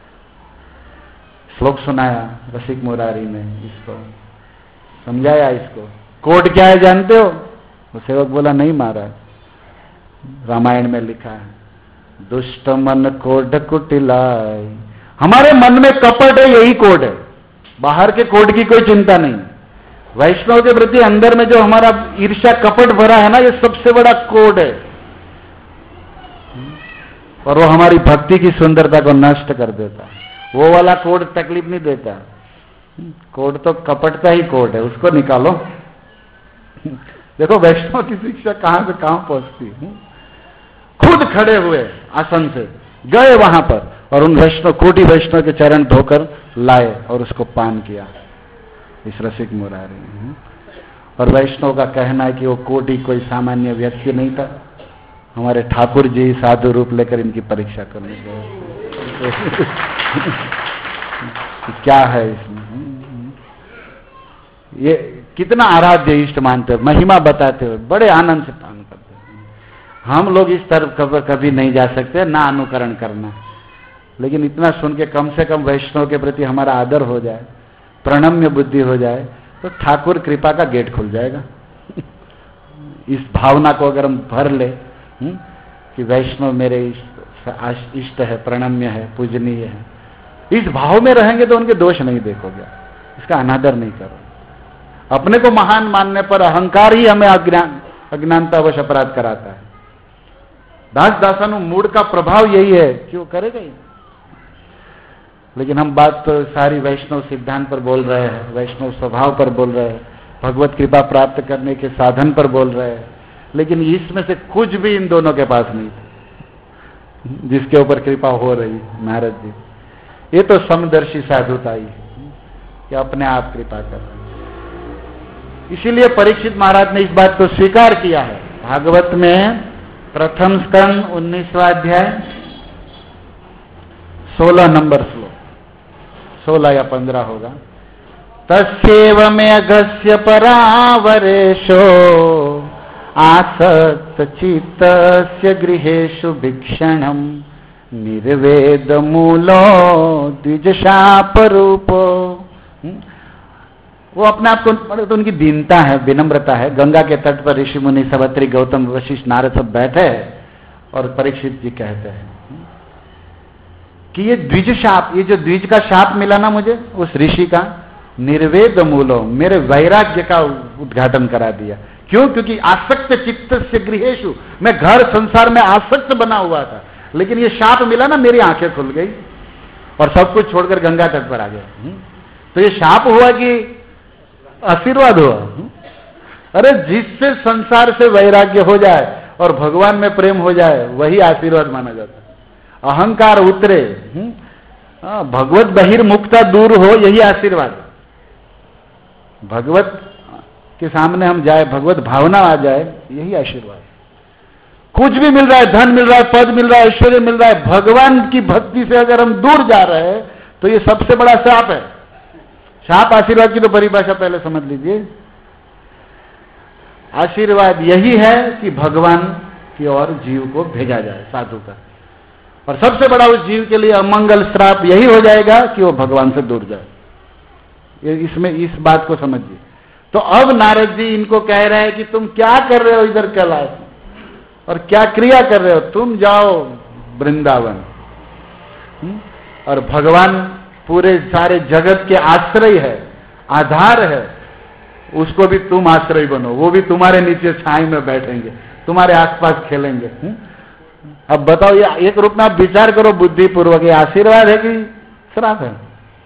श्लोक सुनाया रसिक मुरारी ने, इसको समझाया, इसको कोड क्या है जानते हो? वो सेवक बोला नहीं महाराज, रामायण में लिखा है, दुष्ट मन कोड कुटिलाय। हमारे मन में कपट है, यही कोड है, बाहर के कोड की कोई चिंता नहीं। वैष्णव के प्रति अंदर में जो हमारा ईर्ष्या कपट भरा है ना, ये सबसे बड़ा कोड है, और वो हमारी भक्ति की सुंदरता को नष्ट कर देता है। वो वाला कोड तकलीफ नहीं देता, कोड तो कपट का ही कोड है, उसको निकालो। देखो वैष्णव की शिक्षा कहां से कहां पहुंचती है। खुद खड़े हुए आसन से गए वहां पर, और उन वैष्णव, कोटि वैष्णव के चरण धोकर लाए और उसको पान किया, इस रसिक मुरारी। और वैष्णव का कहना है कि वो कोटि कोई सामान्य व्यक्ति नहीं था, हमारे ठाकुर जी साधु रूप लेकर इनकी परीक्षा करने गए। क्या है इसमें? ये कितना आराध्य इष्ट मानते हो, महिमा बताते हो, बड़े आनंद से पान करते हो। हम लोग इस तरफ कभी नहीं जा सकते, ना अनुकरण करना, लेकिन इतना सुन के कम से कम वैष्णव के प्रति हमारा आदर हो जाए, प्रणम्य बुद्धि हो जाए, तो ठाकुर कृपा का गेट खुल जाएगा। इस भावना को अगर हम भर ले कि वैष्णव मेरे इष्ट इष्ट है, प्रणम्य है, पूजनीय है, इस भाव में रहेंगे तो उनके दोष नहीं देखोगे, इसका अनादर नहीं करो। अपने को महान मानने पर अहंकार ही हमें अज्ञान अज्ञानतावश अपराध कराता है। दास दासानु मूड का प्रभाव यही है कि वो करेगा ही। लेकिन हम बात तो सारी वैष्णव सिद्धांत पर बोल रहे हैं, वैष्णव स्वभाव पर बोल रहे हैं, भगवत कृपा प्राप्त करने के साधन पर बोल रहे हैं, लेकिन इसमें से कुछ भी इन दोनों के पास नहीं था जिसके ऊपर कृपा हो रही नारद जी। ये तो समदर्शी साधुता ही कि अपने आप कृपा कर रहे हैं। इसीलिए परीक्षित महाराज ने इस बात को स्वीकार किया है। भागवत में प्रथम स्कंद उन्नीसवां अध्याय सोलह नंबर श्लोक, सोलह या पंद्रह होगा। तस्यैव में अगस्य परावरेशो आसक्त चित्तस्य गृहेषु भिक्षणम निर्वेद मूलो द्विजशाप रूपो। वो अपने आप को, तो उनकी दीनता है, विनम्रता है। गंगा के तट पर ऋषि मुनि सवत्री गौतम वशिष्ठ नारद सब बैठे और परीक्षित जी कहते हैं कि ये द्विज शाप, ये जो द्विज का शाप मिला ना मुझे उस ऋषि का, निर्वेद मूलो, मेरे वैराग्य का उद्घाटन करा दिया। क्यों? क्योंकि आसक्त चित्त से गृहेशु, मैं घर संसार में आसक्त बना हुआ था, लेकिन ये शाप मिला ना, मेरी आंखें खुल गई और सब कुछ छोड़कर गंगा तट पर आ गया। तो ये शाप हुआ कि आशीर्वाद हुआ? अरे जिससे संसार से वैराग्य हो जाए और भगवान में प्रेम हो जाए वही आशीर्वाद माना जाता है। अहंकार उतरे, भगवत बहिर्मुखता दूर हो, यही आशीर्वाद। भगवत के सामने हम जाए, भगवत भावना आ जाए, यही आशीर्वाद। कुछ भी मिल रहा है, धन मिल रहा है, पद मिल रहा है, ऐश्वर्य मिल रहा है, भगवान की भक्ति से अगर हम दूर जा रहे हैं तो ये सबसे बड़ा शाप है। शाप आशीर्वाद की तो परिभाषा पहले समझ लीजिए। आशीर्वाद यही है कि भगवान की ओर जीव को भेजा जाए, साधु का। और सबसे बड़ा उस जीव के लिए अमंगल श्राप यही हो जाएगा कि वो भगवान से दूर जाए। ये इसमें इस बात को समझिए। तो अब नारद जी इनको कह रहे हैं कि तुम क्या कर रहे हो इधर कैलाश में, और क्या क्रिया कर रहे हो? तुम जाओ वृंदावन, और भगवान पूरे सारे जगत के आश्रय है, आधार है, उसको भी तुम आश्रय बनो। वो भी तुम्हारे नीचे छाई में बैठेंगे, तुम्हारे आसपास खेलेंगे। हुँ? अब बताओ, ये एक रूप में आप विचार करो बुद्धिपूर्वक, ये आशीर्वाद है कि श्राप है?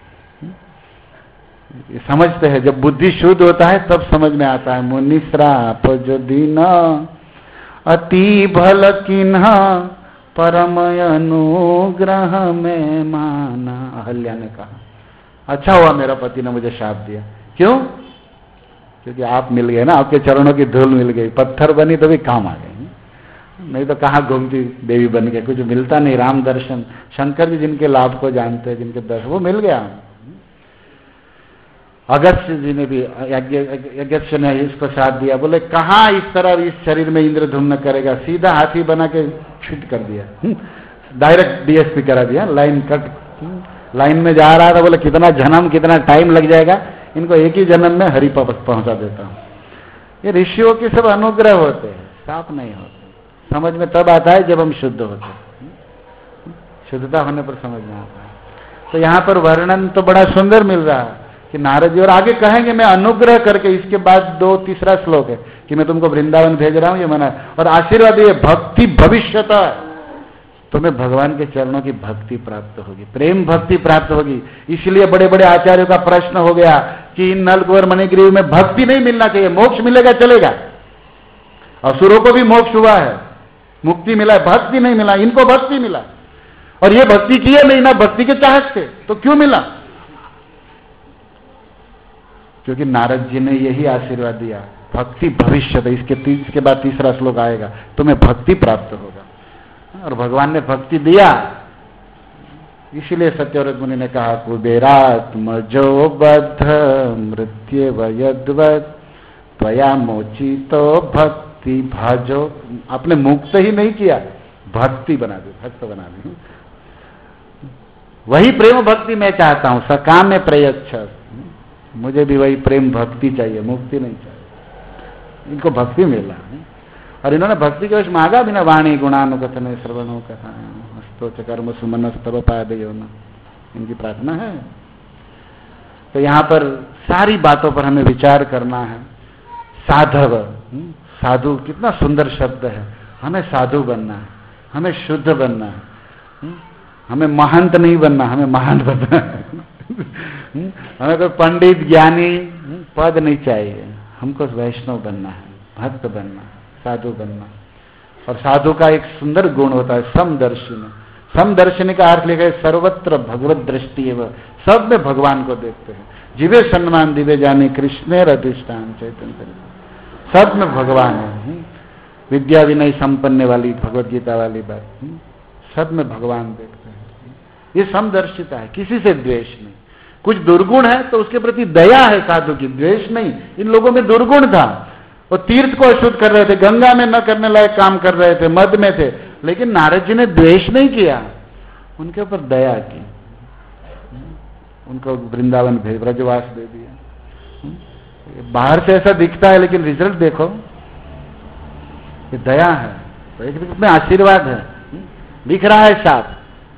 ये समझते हैं, जब बुद्धि शुद्ध होता है तब समझ में आता है। मुनि श्राप जो दीना अति भल किन्ह परम अनुग्रह में माना। अहल्या ने कहा, अच्छा हुआ मेरा पति ने मुझे शाप दिया। क्यों? क्योंकि आप मिल गए ना, आपके चरणों की धूल मिल गई, पत्थर बनी तो भी काम आ गई, नहीं तो कहाँ घूमती देवी बन के, कुछ मिलता नहीं। राम दर्शन, शंकर जी जिनके लाभ को जानते हैं, जिनके दर्शन, वो मिल गया। अगस्त्य जी ने भी, अगस्त्य ने इसको साथ दिया, बोले कहाँ इस तरह इस शरीर में इंद्रधुम्न करेगा, सीधा हाथी बना के फिट कर दिया, डायरेक्ट डीएसपी करा दिया, लाइन कट। लाइन में जा रहा था, बोले कितना जन्म कितना टाइम लग जाएगा, इनको एक ही जन्म में हरि पहुंचा देता हूं। ये ऋषियों के सब अनुग्रह होते हैं, शाप नहीं होते। समझ में तब आता है जब हम शुद्ध होते हैं, शुद्धता होने पर समझ में आता है। तो यहां पर वर्णन तो बड़ा सुंदर मिल रहा है कि नारद जी, और आगे कहेंगे मैं अनुग्रह करके, इसके बाद दो तीसरा श्लोक है कि मैं तुमको वृंदावन भेज रहा हूं, ये मना। और आशीर्वाद ये भक्ति भविष्यता, तुम्हें भगवान के चरणों की भक्ति प्राप्त होगी, प्रेम भक्ति प्राप्त होगी। इसलिए बड़े बड़े आचार्यों का प्रश्न हो गया कि इन नलकुंवर मणिग्रीव में भक्ति नहीं मिलना चाहिए, मोक्ष मिलेगा चलेगा। असुरों को भी मोक्ष हुआ है, मुक्ति मिला है, भक्ति नहीं मिला, इनको भक्ति मिला। और ये भक्ति किए नहीं ना, भक्ति के चाहत थे, तो क्यों मिला? क्योंकि नारद जी ने यही आशीर्वाद दिया, भक्ति भविष्य। इसके इसके बाद तीसरा श्लोक आएगा, तुम्हें भक्ति प्राप्त होगा। और भगवान ने भक्ति दिया, इसलिए सत्यव्रत मुनि ने कहा, कुबेरात्मजो बद्ध मृत्यु यद्वत् त्वया मोचितो भक्ति भाजो। आपने मुक्त ही नहीं किया, भक्ति बना दी, भक्त बना दी। वही प्रेम भक्ति मैं चाहता हूं, सकाम में प्रयच्छ। मुझे भी वही प्रेम भक्ति चाहिए, मुक्ति नहीं चाहिए। इनको भक्ति मिला, और इन्होंने भक्ति के वश मांगा भी ना, वाणी गुणानुकथने श्रवणों कथा स्तोच कर्म सुमन स्तव पादयो न, इनकी प्रार्थना है। तो यहां पर सारी बातों पर हमें विचार करना है। साधव, साधु कितना सुंदर शब्द है। हमें साधु बनना है, हमें शुद्ध बनना है, हमें महंत नहीं बनना, हमें महान बनना है। हमें कोई पंडित ज्ञानी पद नहीं चाहिए, हमको वैष्णव बनना है, भक्त बनना, साधु बनना। और साधु का एक सुंदर गुण होता है समदर्शिनी। समदर्शिनी का अर्थ लिखा है सर्वत्र भगवत दृष्टि है, सब में भगवान को देखते हैं। जीवे सम्मान दिवे जाने कृष्ण अधिष्ठान चैतन्य, सब में भगवान है। विद्या विनय संपन्न वाली भगवत गीता वाली बात, सब में भगवान देखते हैं। ये समदर्शिता है, किसी से द्वेष नहीं। कुछ दुर्गुण है तो उसके प्रति दया है साधु की, द्वेष नहीं। इन लोगों में दुर्गुण था, वो तीर्थ को अशुद्ध कर रहे थे, गंगा में न करने लायक काम कर रहे थे, मद में थे, लेकिन नारद जी ने द्वेष नहीं किया, उनके ऊपर दया की, उनको वृंदावन भेज ब्रजवास दे दिया। बाहर से ऐसा दिखता है लेकिन रिजल्ट देखो, ये दया है, तो एक रूप में आशीर्वाद है, दिख रहा है साफ।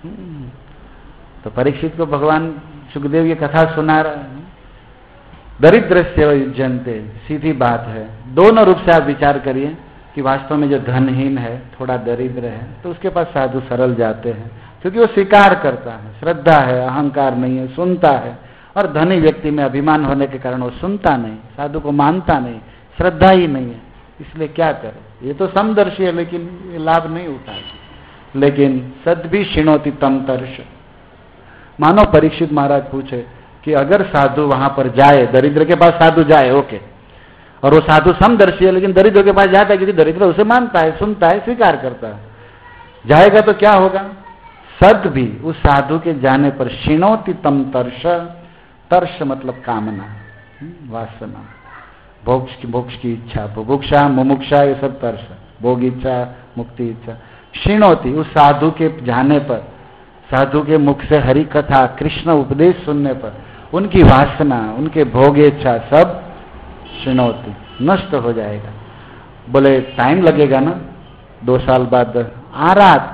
तो परीक्षित को भगवान सुखदेव ये कथा सुना रहा है। दरिद्र से युज्यन्ते, सीधी बात है। दोनों रूप से आप विचार करिए कि वास्तव में जो धनहीन है, थोड़ा दरिद्र है, तो उसके पास साधु सरल जाते हैं, क्योंकि वो स्वीकार करता है, श्रद्धा है, अहंकार नहीं है, सुनता है। और धनी व्यक्ति में अभिमान होने के कारण वो सुनता नहीं, साधु को मानता नहीं, श्रद्धा ही नहीं है, इसलिए क्या करे। ये तो समदर्शी है लेकिन ये लाभ नहीं उठाता। लेकिन सद्भि शिणोति तम तर्ष। मानो परीक्षित महाराज पूछे कि अगर साधु वहां पर जाए, दरिद्र के पास साधु जाए, ओके, और वो साधु समदर्शी है लेकिन दरिद्र के पास जाता है, क्योंकि दरिद्र उसे मानता है, सुनता है, स्वीकार करता है, जाएगा तो क्या होगा। सद भी उस साधु के जाने पर शिणोति तम तर्ष। तर्ष मतलब कामना, वासना, भोक्ष की भोक्ष की इच्छा, बुभुक्षा, मुमुक्षा, ये सब तर्ष, भोग इच्छा, मुक्ति इच्छा। शिणोति उस साधु के जाने पर, साधु के मुख से हरि कथा कृष्ण उपदेश सुनने पर उनकी वासना, उनके भोग इच्छा सब शिणोति, नष्ट हो जाएगा। बोले टाइम लगेगा ना, दो साल बाद। आरात,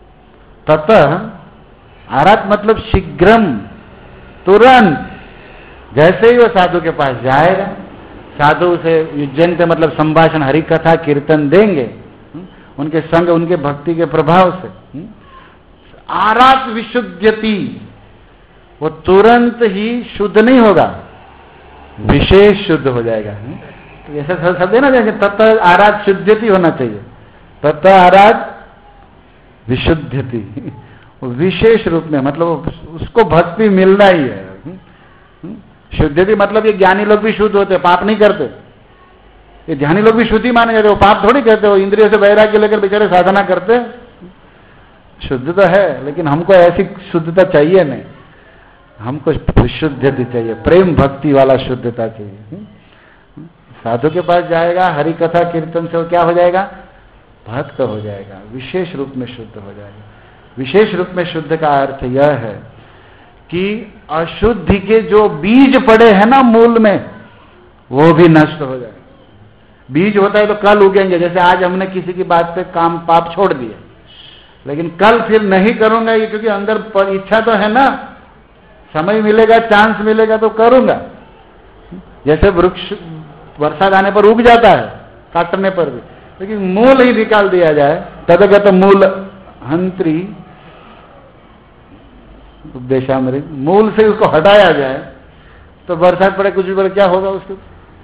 ततः आरात मतलब शीघ्रम, तुरंत। जैसे ही वो साधु के पास जाएगा, साधु उसे युज्यन्ते मतलब संभाषण, हरि कथा कीर्तन देंगे, उनके संग, उनके भक्ति के प्रभाव से आरात विशुद्ध्यति, वो तुरंत ही शुद्ध नहीं होगा, विशेष शुद्ध हो जाएगा। तो ऐसा शब्द है ना, जैसे ततः आरात शुद्ध्यति होना चाहिए, ततः आरात विशुद्ध्यति, विशेष रूप में, मतलब उसको भक्ति मिलना ही है। शुद्धति मतलब ये ज्ञानी लोग भी शुद्ध होते, पाप नहीं करते। ये ध्यानी लोग भी शुद्धि माने जाते, वो पाप थोड़ी करते, वो इंद्रियों से वैराग्य लेकर बेचारे साधना करते। शुद्ध तो है लेकिन हमको ऐसी शुद्धता चाहिए नहीं, हमको विशुद्धति चाहिए, प्रेम भक्ति वाला शुद्धता चाहिए। साधु के पास जाएगा, हरि कथा कीर्तन से वो क्या हो जाएगा, भक्त हो जाएगा, विशेष रूप में शुद्ध हो जाएगा। विशेष रूप में शुद्ध का अर्थ यह है कि अशुद्धि के जो बीज पड़े हैं ना मूल में, वो भी नष्ट हो जाएगा। बीज होता है तो कल उगेंगे, जैसे आज हमने किसी की बात पे काम पाप छोड़ दिया, लेकिन कल फिर नहीं करूंगा ये, क्योंकि अंदर इच्छा तो है ना, समय मिलेगा, चांस मिलेगा तो करूंगा। जैसे वृक्ष वर्षा आने पर उग जाता है, काटने पर भी, लेकिन मूल ही निकाल दिया जाए, तदगत मूल हंत्री उपदेशामृत, मूल से उसको हटाया जाए तो बरसात पड़े कुछ भी पड़े, क्या होगा उसको।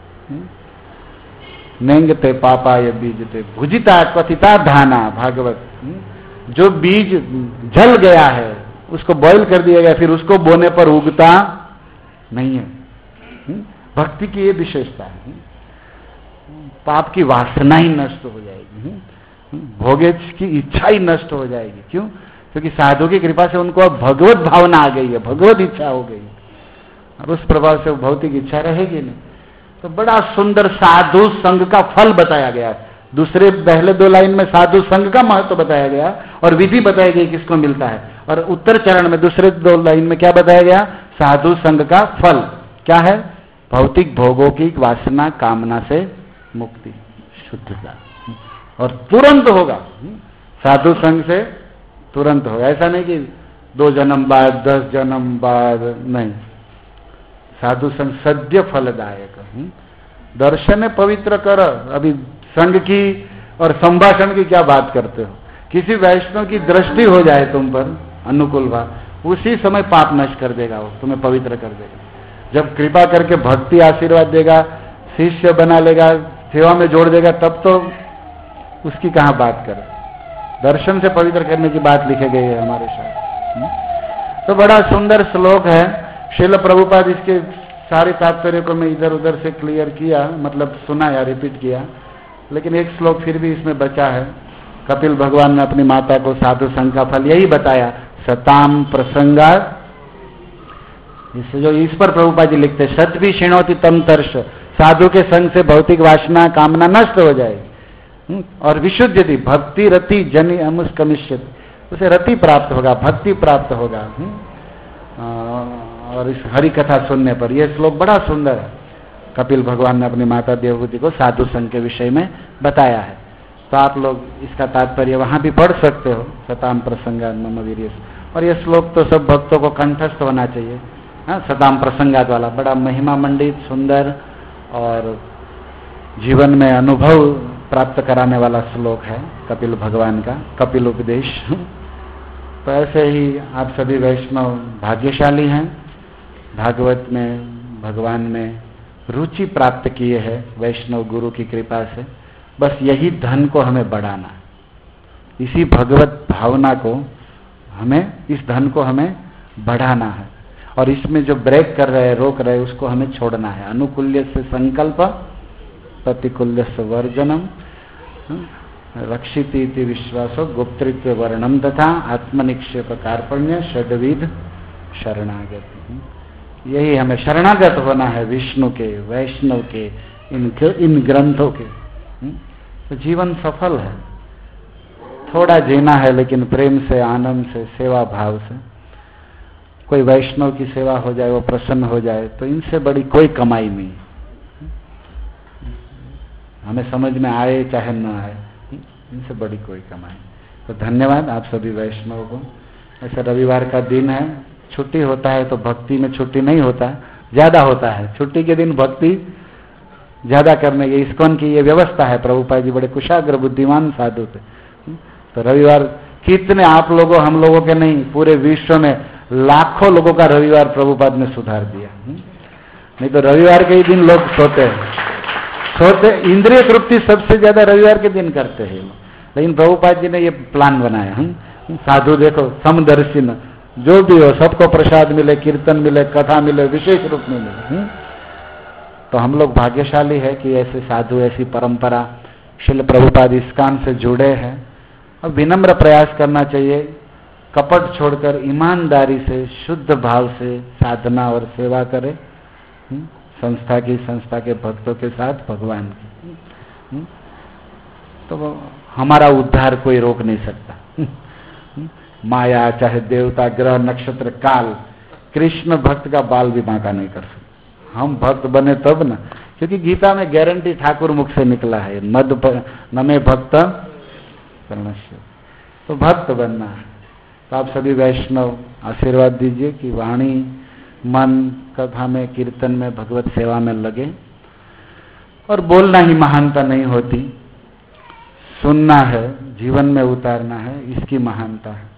नेंगते पापाय बीजते भुजिता कथिता धाना, भागवत। जो बीज जल गया है उसको बॉईल कर दिया गया, फिर उसको बोने पर उगता नहीं है। भक्ति की ये विशेषता है, पाप की वासना ही नष्ट हो जाएगी, भोगे की इच्छा ही नष्ट हो जाएगी। क्यों? क्योंकि साधु की कृपा से उनको अब भगवत भावना आ गई है, भगवत इच्छा हो गई, और उस प्रभाव से भौतिक इच्छा रहेगी नहीं। तो बड़ा सुंदर साधु संघ का फल बताया गया। दूसरे पहले दो लाइन में साधु संघ का महत्व बताया गया और विधि बताई गई किसको मिलता है, और उत्तर चरण में दूसरे दो लाइन में क्या बताया गया, साधु संघ का फल क्या है, भौतिक भोगों की वासना कामना से मुक्ति, शुद्धता, और तुरंत होगा। साधु संघ से तुरंत होगा, ऐसा नहीं कि दो जन्म बाद, दस जन्म बाद, नहीं। साधु संघ सद्य फलदायक। दर्शन पवित्र कर, अभी संघ की और संभाषण की क्या बात करते हो। किसी वैष्णव की दृष्टि हो जाए तुम पर, अनुकूल भाव, उसी समय पाप नष्ट कर देगा, वो तुम्हें पवित्र कर देगा। जब कृपा करके भक्ति आशीर्वाद देगा, शिष्य बना लेगा, सेवा में जोड़ देगा, तब तो उसकी कहां बात करें। दर्शन से पवित्र करने की बात लिखे गई है हमारे साथ। तो बड़ा सुंदर श्लोक है। श्रील प्रभुपाद इसके सारे तात्पर्य को मैं इधर उधर से क्लियर किया, मतलब सुना या रिपीट किया, लेकिन एक श्लोक फिर भी इसमें बचा है। कपिल भगवान ने अपनी माता को साधु संघ का फल यही बताया, सताम प्रसंगात। इससे जो इस पर प्रभुपाद जी लिखते, सत भी क्षीणोति तम तर्ष, साधु के संग से भौतिक वासना कामना नष्ट हो जाएगी और विशुद्ध थी भक्ति रति जनि अमुष्कमिष्यति, उसे रति प्राप्त होगा, भक्ति प्राप्त होगा। और इस हरि कथा सुनने पर, यह श्लोक बड़ा सुंदर है। कपिल भगवान ने अपनी माता देवहूति को साधु संघ के विषय में बताया है। तो आप लोग इसका तात्पर्य वहां भी पढ़ सकते हो, सताम प्रसंगात मम वीर्य। और यह श्लोक तो सब भक्तों को कंठस्थ होना चाहिए। हाँ, सताम प्रसंगात वाला बड़ा महिमा मंडित, सुंदर और जीवन में अनुभव प्राप्त कराने वाला श्लोक है कपिल भगवान का, कपिल उपदेश। तो ऐसे ही आप सभी वैष्णव भाग्यशाली हैं, भागवत में भगवान में रुचि प्राप्त किए हैं वैष्णव गुरु की कृपा से। बस यही धन को हमें बढ़ाना, इसी भगवत भावना को हमें, इस धन को हमें बढ़ाना है। और इसमें जो ब्रेक कर रहे हैं, रोक रहे हैं, उसको हमें छोड़ना है। अनुकूल्य से संकल्प, प्रतिकूल्य से वर्जनम, रक्षित इति विश्वासो, गुप्तृत्व वर्णम तथा आत्मनिक्षेप कार्पण्य, षड्विध शरणागति। यही हमें शरणागत होना है विष्णु के, वैष्णव के, इन इन ग्रंथों के। तो जीवन सफल है। थोड़ा जीना है लेकिन प्रेम से, आनंद से, सेवा भाव से। कोई वैष्णव की सेवा हो जाए, वो प्रसन्न हो जाए, तो इनसे बड़ी कोई कमाई नहीं। हमें समझ में आए चाहे न आए, इनसे बड़ी कोई कमाई। तो धन्यवाद आप सभी वैष्णव को। ऐसा रविवार का दिन है, छुट्टी होता है तो भक्ति में छुट्टी नहीं होता, ज्यादा होता है। छुट्टी के दिन भक्ति ज्यादा करने की इस्कॉन की ये व्यवस्था है। प्रभुपाद जी बड़े कुशाग्र बुद्धिमान साधु थे। तो रविवार कितने आप लोगों, हम लोगों के नहीं, पूरे विश्व में लाखों लोगों का रविवार प्रभुपाद ने सुधार दिया। नहीं तो रविवार के ही दिन लोग सोते हैं, सोते इंद्रिय तृप्ति सबसे ज्यादा रविवार के दिन करते हैं। लेकिन प्रभुपाद जी ने ये प्लान बनाया, साधु देखो समदर्शी न, जो भी हो सबको प्रसाद मिले, कीर्तन मिले, कथा मिले, विशेष रूप में मिले। तो हम लोग भाग्यशाली है कि ऐसे साधु, ऐसी परंपरा श्रील प्रभुपाद इस्कॉन से जुड़े हैं। और विनम्र प्रयास करना चाहिए, कपट छोड़कर ईमानदारी से, शुद्ध भाव से साधना और सेवा करें संस्था की, संस्था के भक्तों के साथ भगवान की। तो हमारा उद्धार कोई रोक नहीं सकता। माया, चाहे देवता, ग्रह, नक्षत्र, काल, कृष्ण भक्त का बाल भी बांका नहीं कर सकता। हम भक्त बने तब ना, क्योंकि गीता में गारंटी ठाकुर मुख से निकला है, मद नमे भक्त प्रणश्य। तो भक्त बनना है। तो आप सभी वैष्णव आशीर्वाद दीजिए कि वाणी, मन, कथा में, कीर्तन में, भगवत सेवा में लगे। और बोलना ही महानता नहीं होती, सुनना है, जीवन में उतारना है, इसकी महानता है।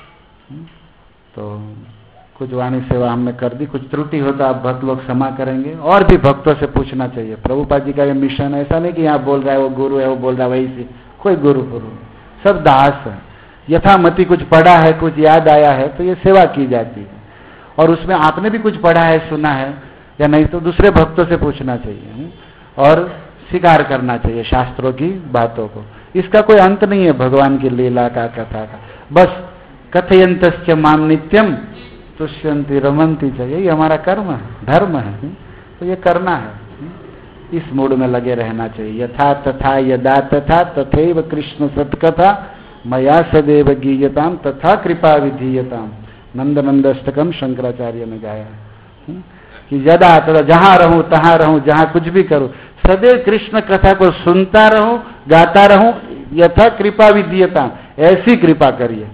तो कुछ वाणी सेवा हमने कर दी, कुछ त्रुटि होता आप भक्त लोग क्षमा करेंगे। और भी भक्तों से पूछना चाहिए। प्रभुपाद जी का ये मिशन है, ऐसा नहीं कि यहाँ बोल रहा है वो गुरु है, वो बोल रहा है वही से, कोई गुरु गुरु सब दास है। यथामति कुछ पढ़ा है, कुछ याद आया है तो ये सेवा की जाती है। और उसमें आपने भी कुछ पढ़ा है, सुना है या नहीं, तो दूसरे भक्तों से पूछना चाहिए और स्वीकार करना चाहिए शास्त्रों की बातों को। इसका कोई अंत नहीं है भगवान की लीला का, कथा का। बस कथयंतस्य माम नित्यम तुष्यंति रमंती चाहिए, ये हमारा कर्म है, धर्म है। तो ये करना है, इस मूड में लगे रहना चाहिए। यथा तथा यदा तथा तथैव कृष्ण सत्कथा मया सदैव गीयताम तथा कृपा विधीयताम। नंद नंदष्टकम शंकराचार्य ने गाया कि यदा तथा, जहां रहूं तहां रहूं, जहां कुछ भी करूं, सदैव कृष्ण कथा को सुनता रहूं, गाता रहूं, यथा कृपा विधीयताम, ऐसी कृपा करिए।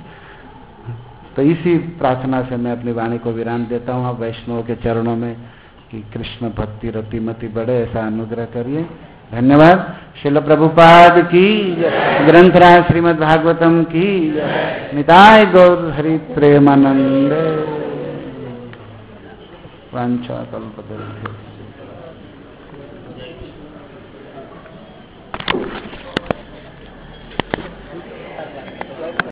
तो इसी प्रार्थना से मैं अपनी वाणी को विराम देता हूं। आप वैष्णव के चरणों में कि कृष्ण भक्ति रतिमति बढ़े, ऐसा अनुग्रह करिए। धन्यवाद। शिल प्रभुपाद की ग्रंथराज श्रीमद् भागवतम की निताय गौर हरि प्रेमानंद वांछा कल्पतरु।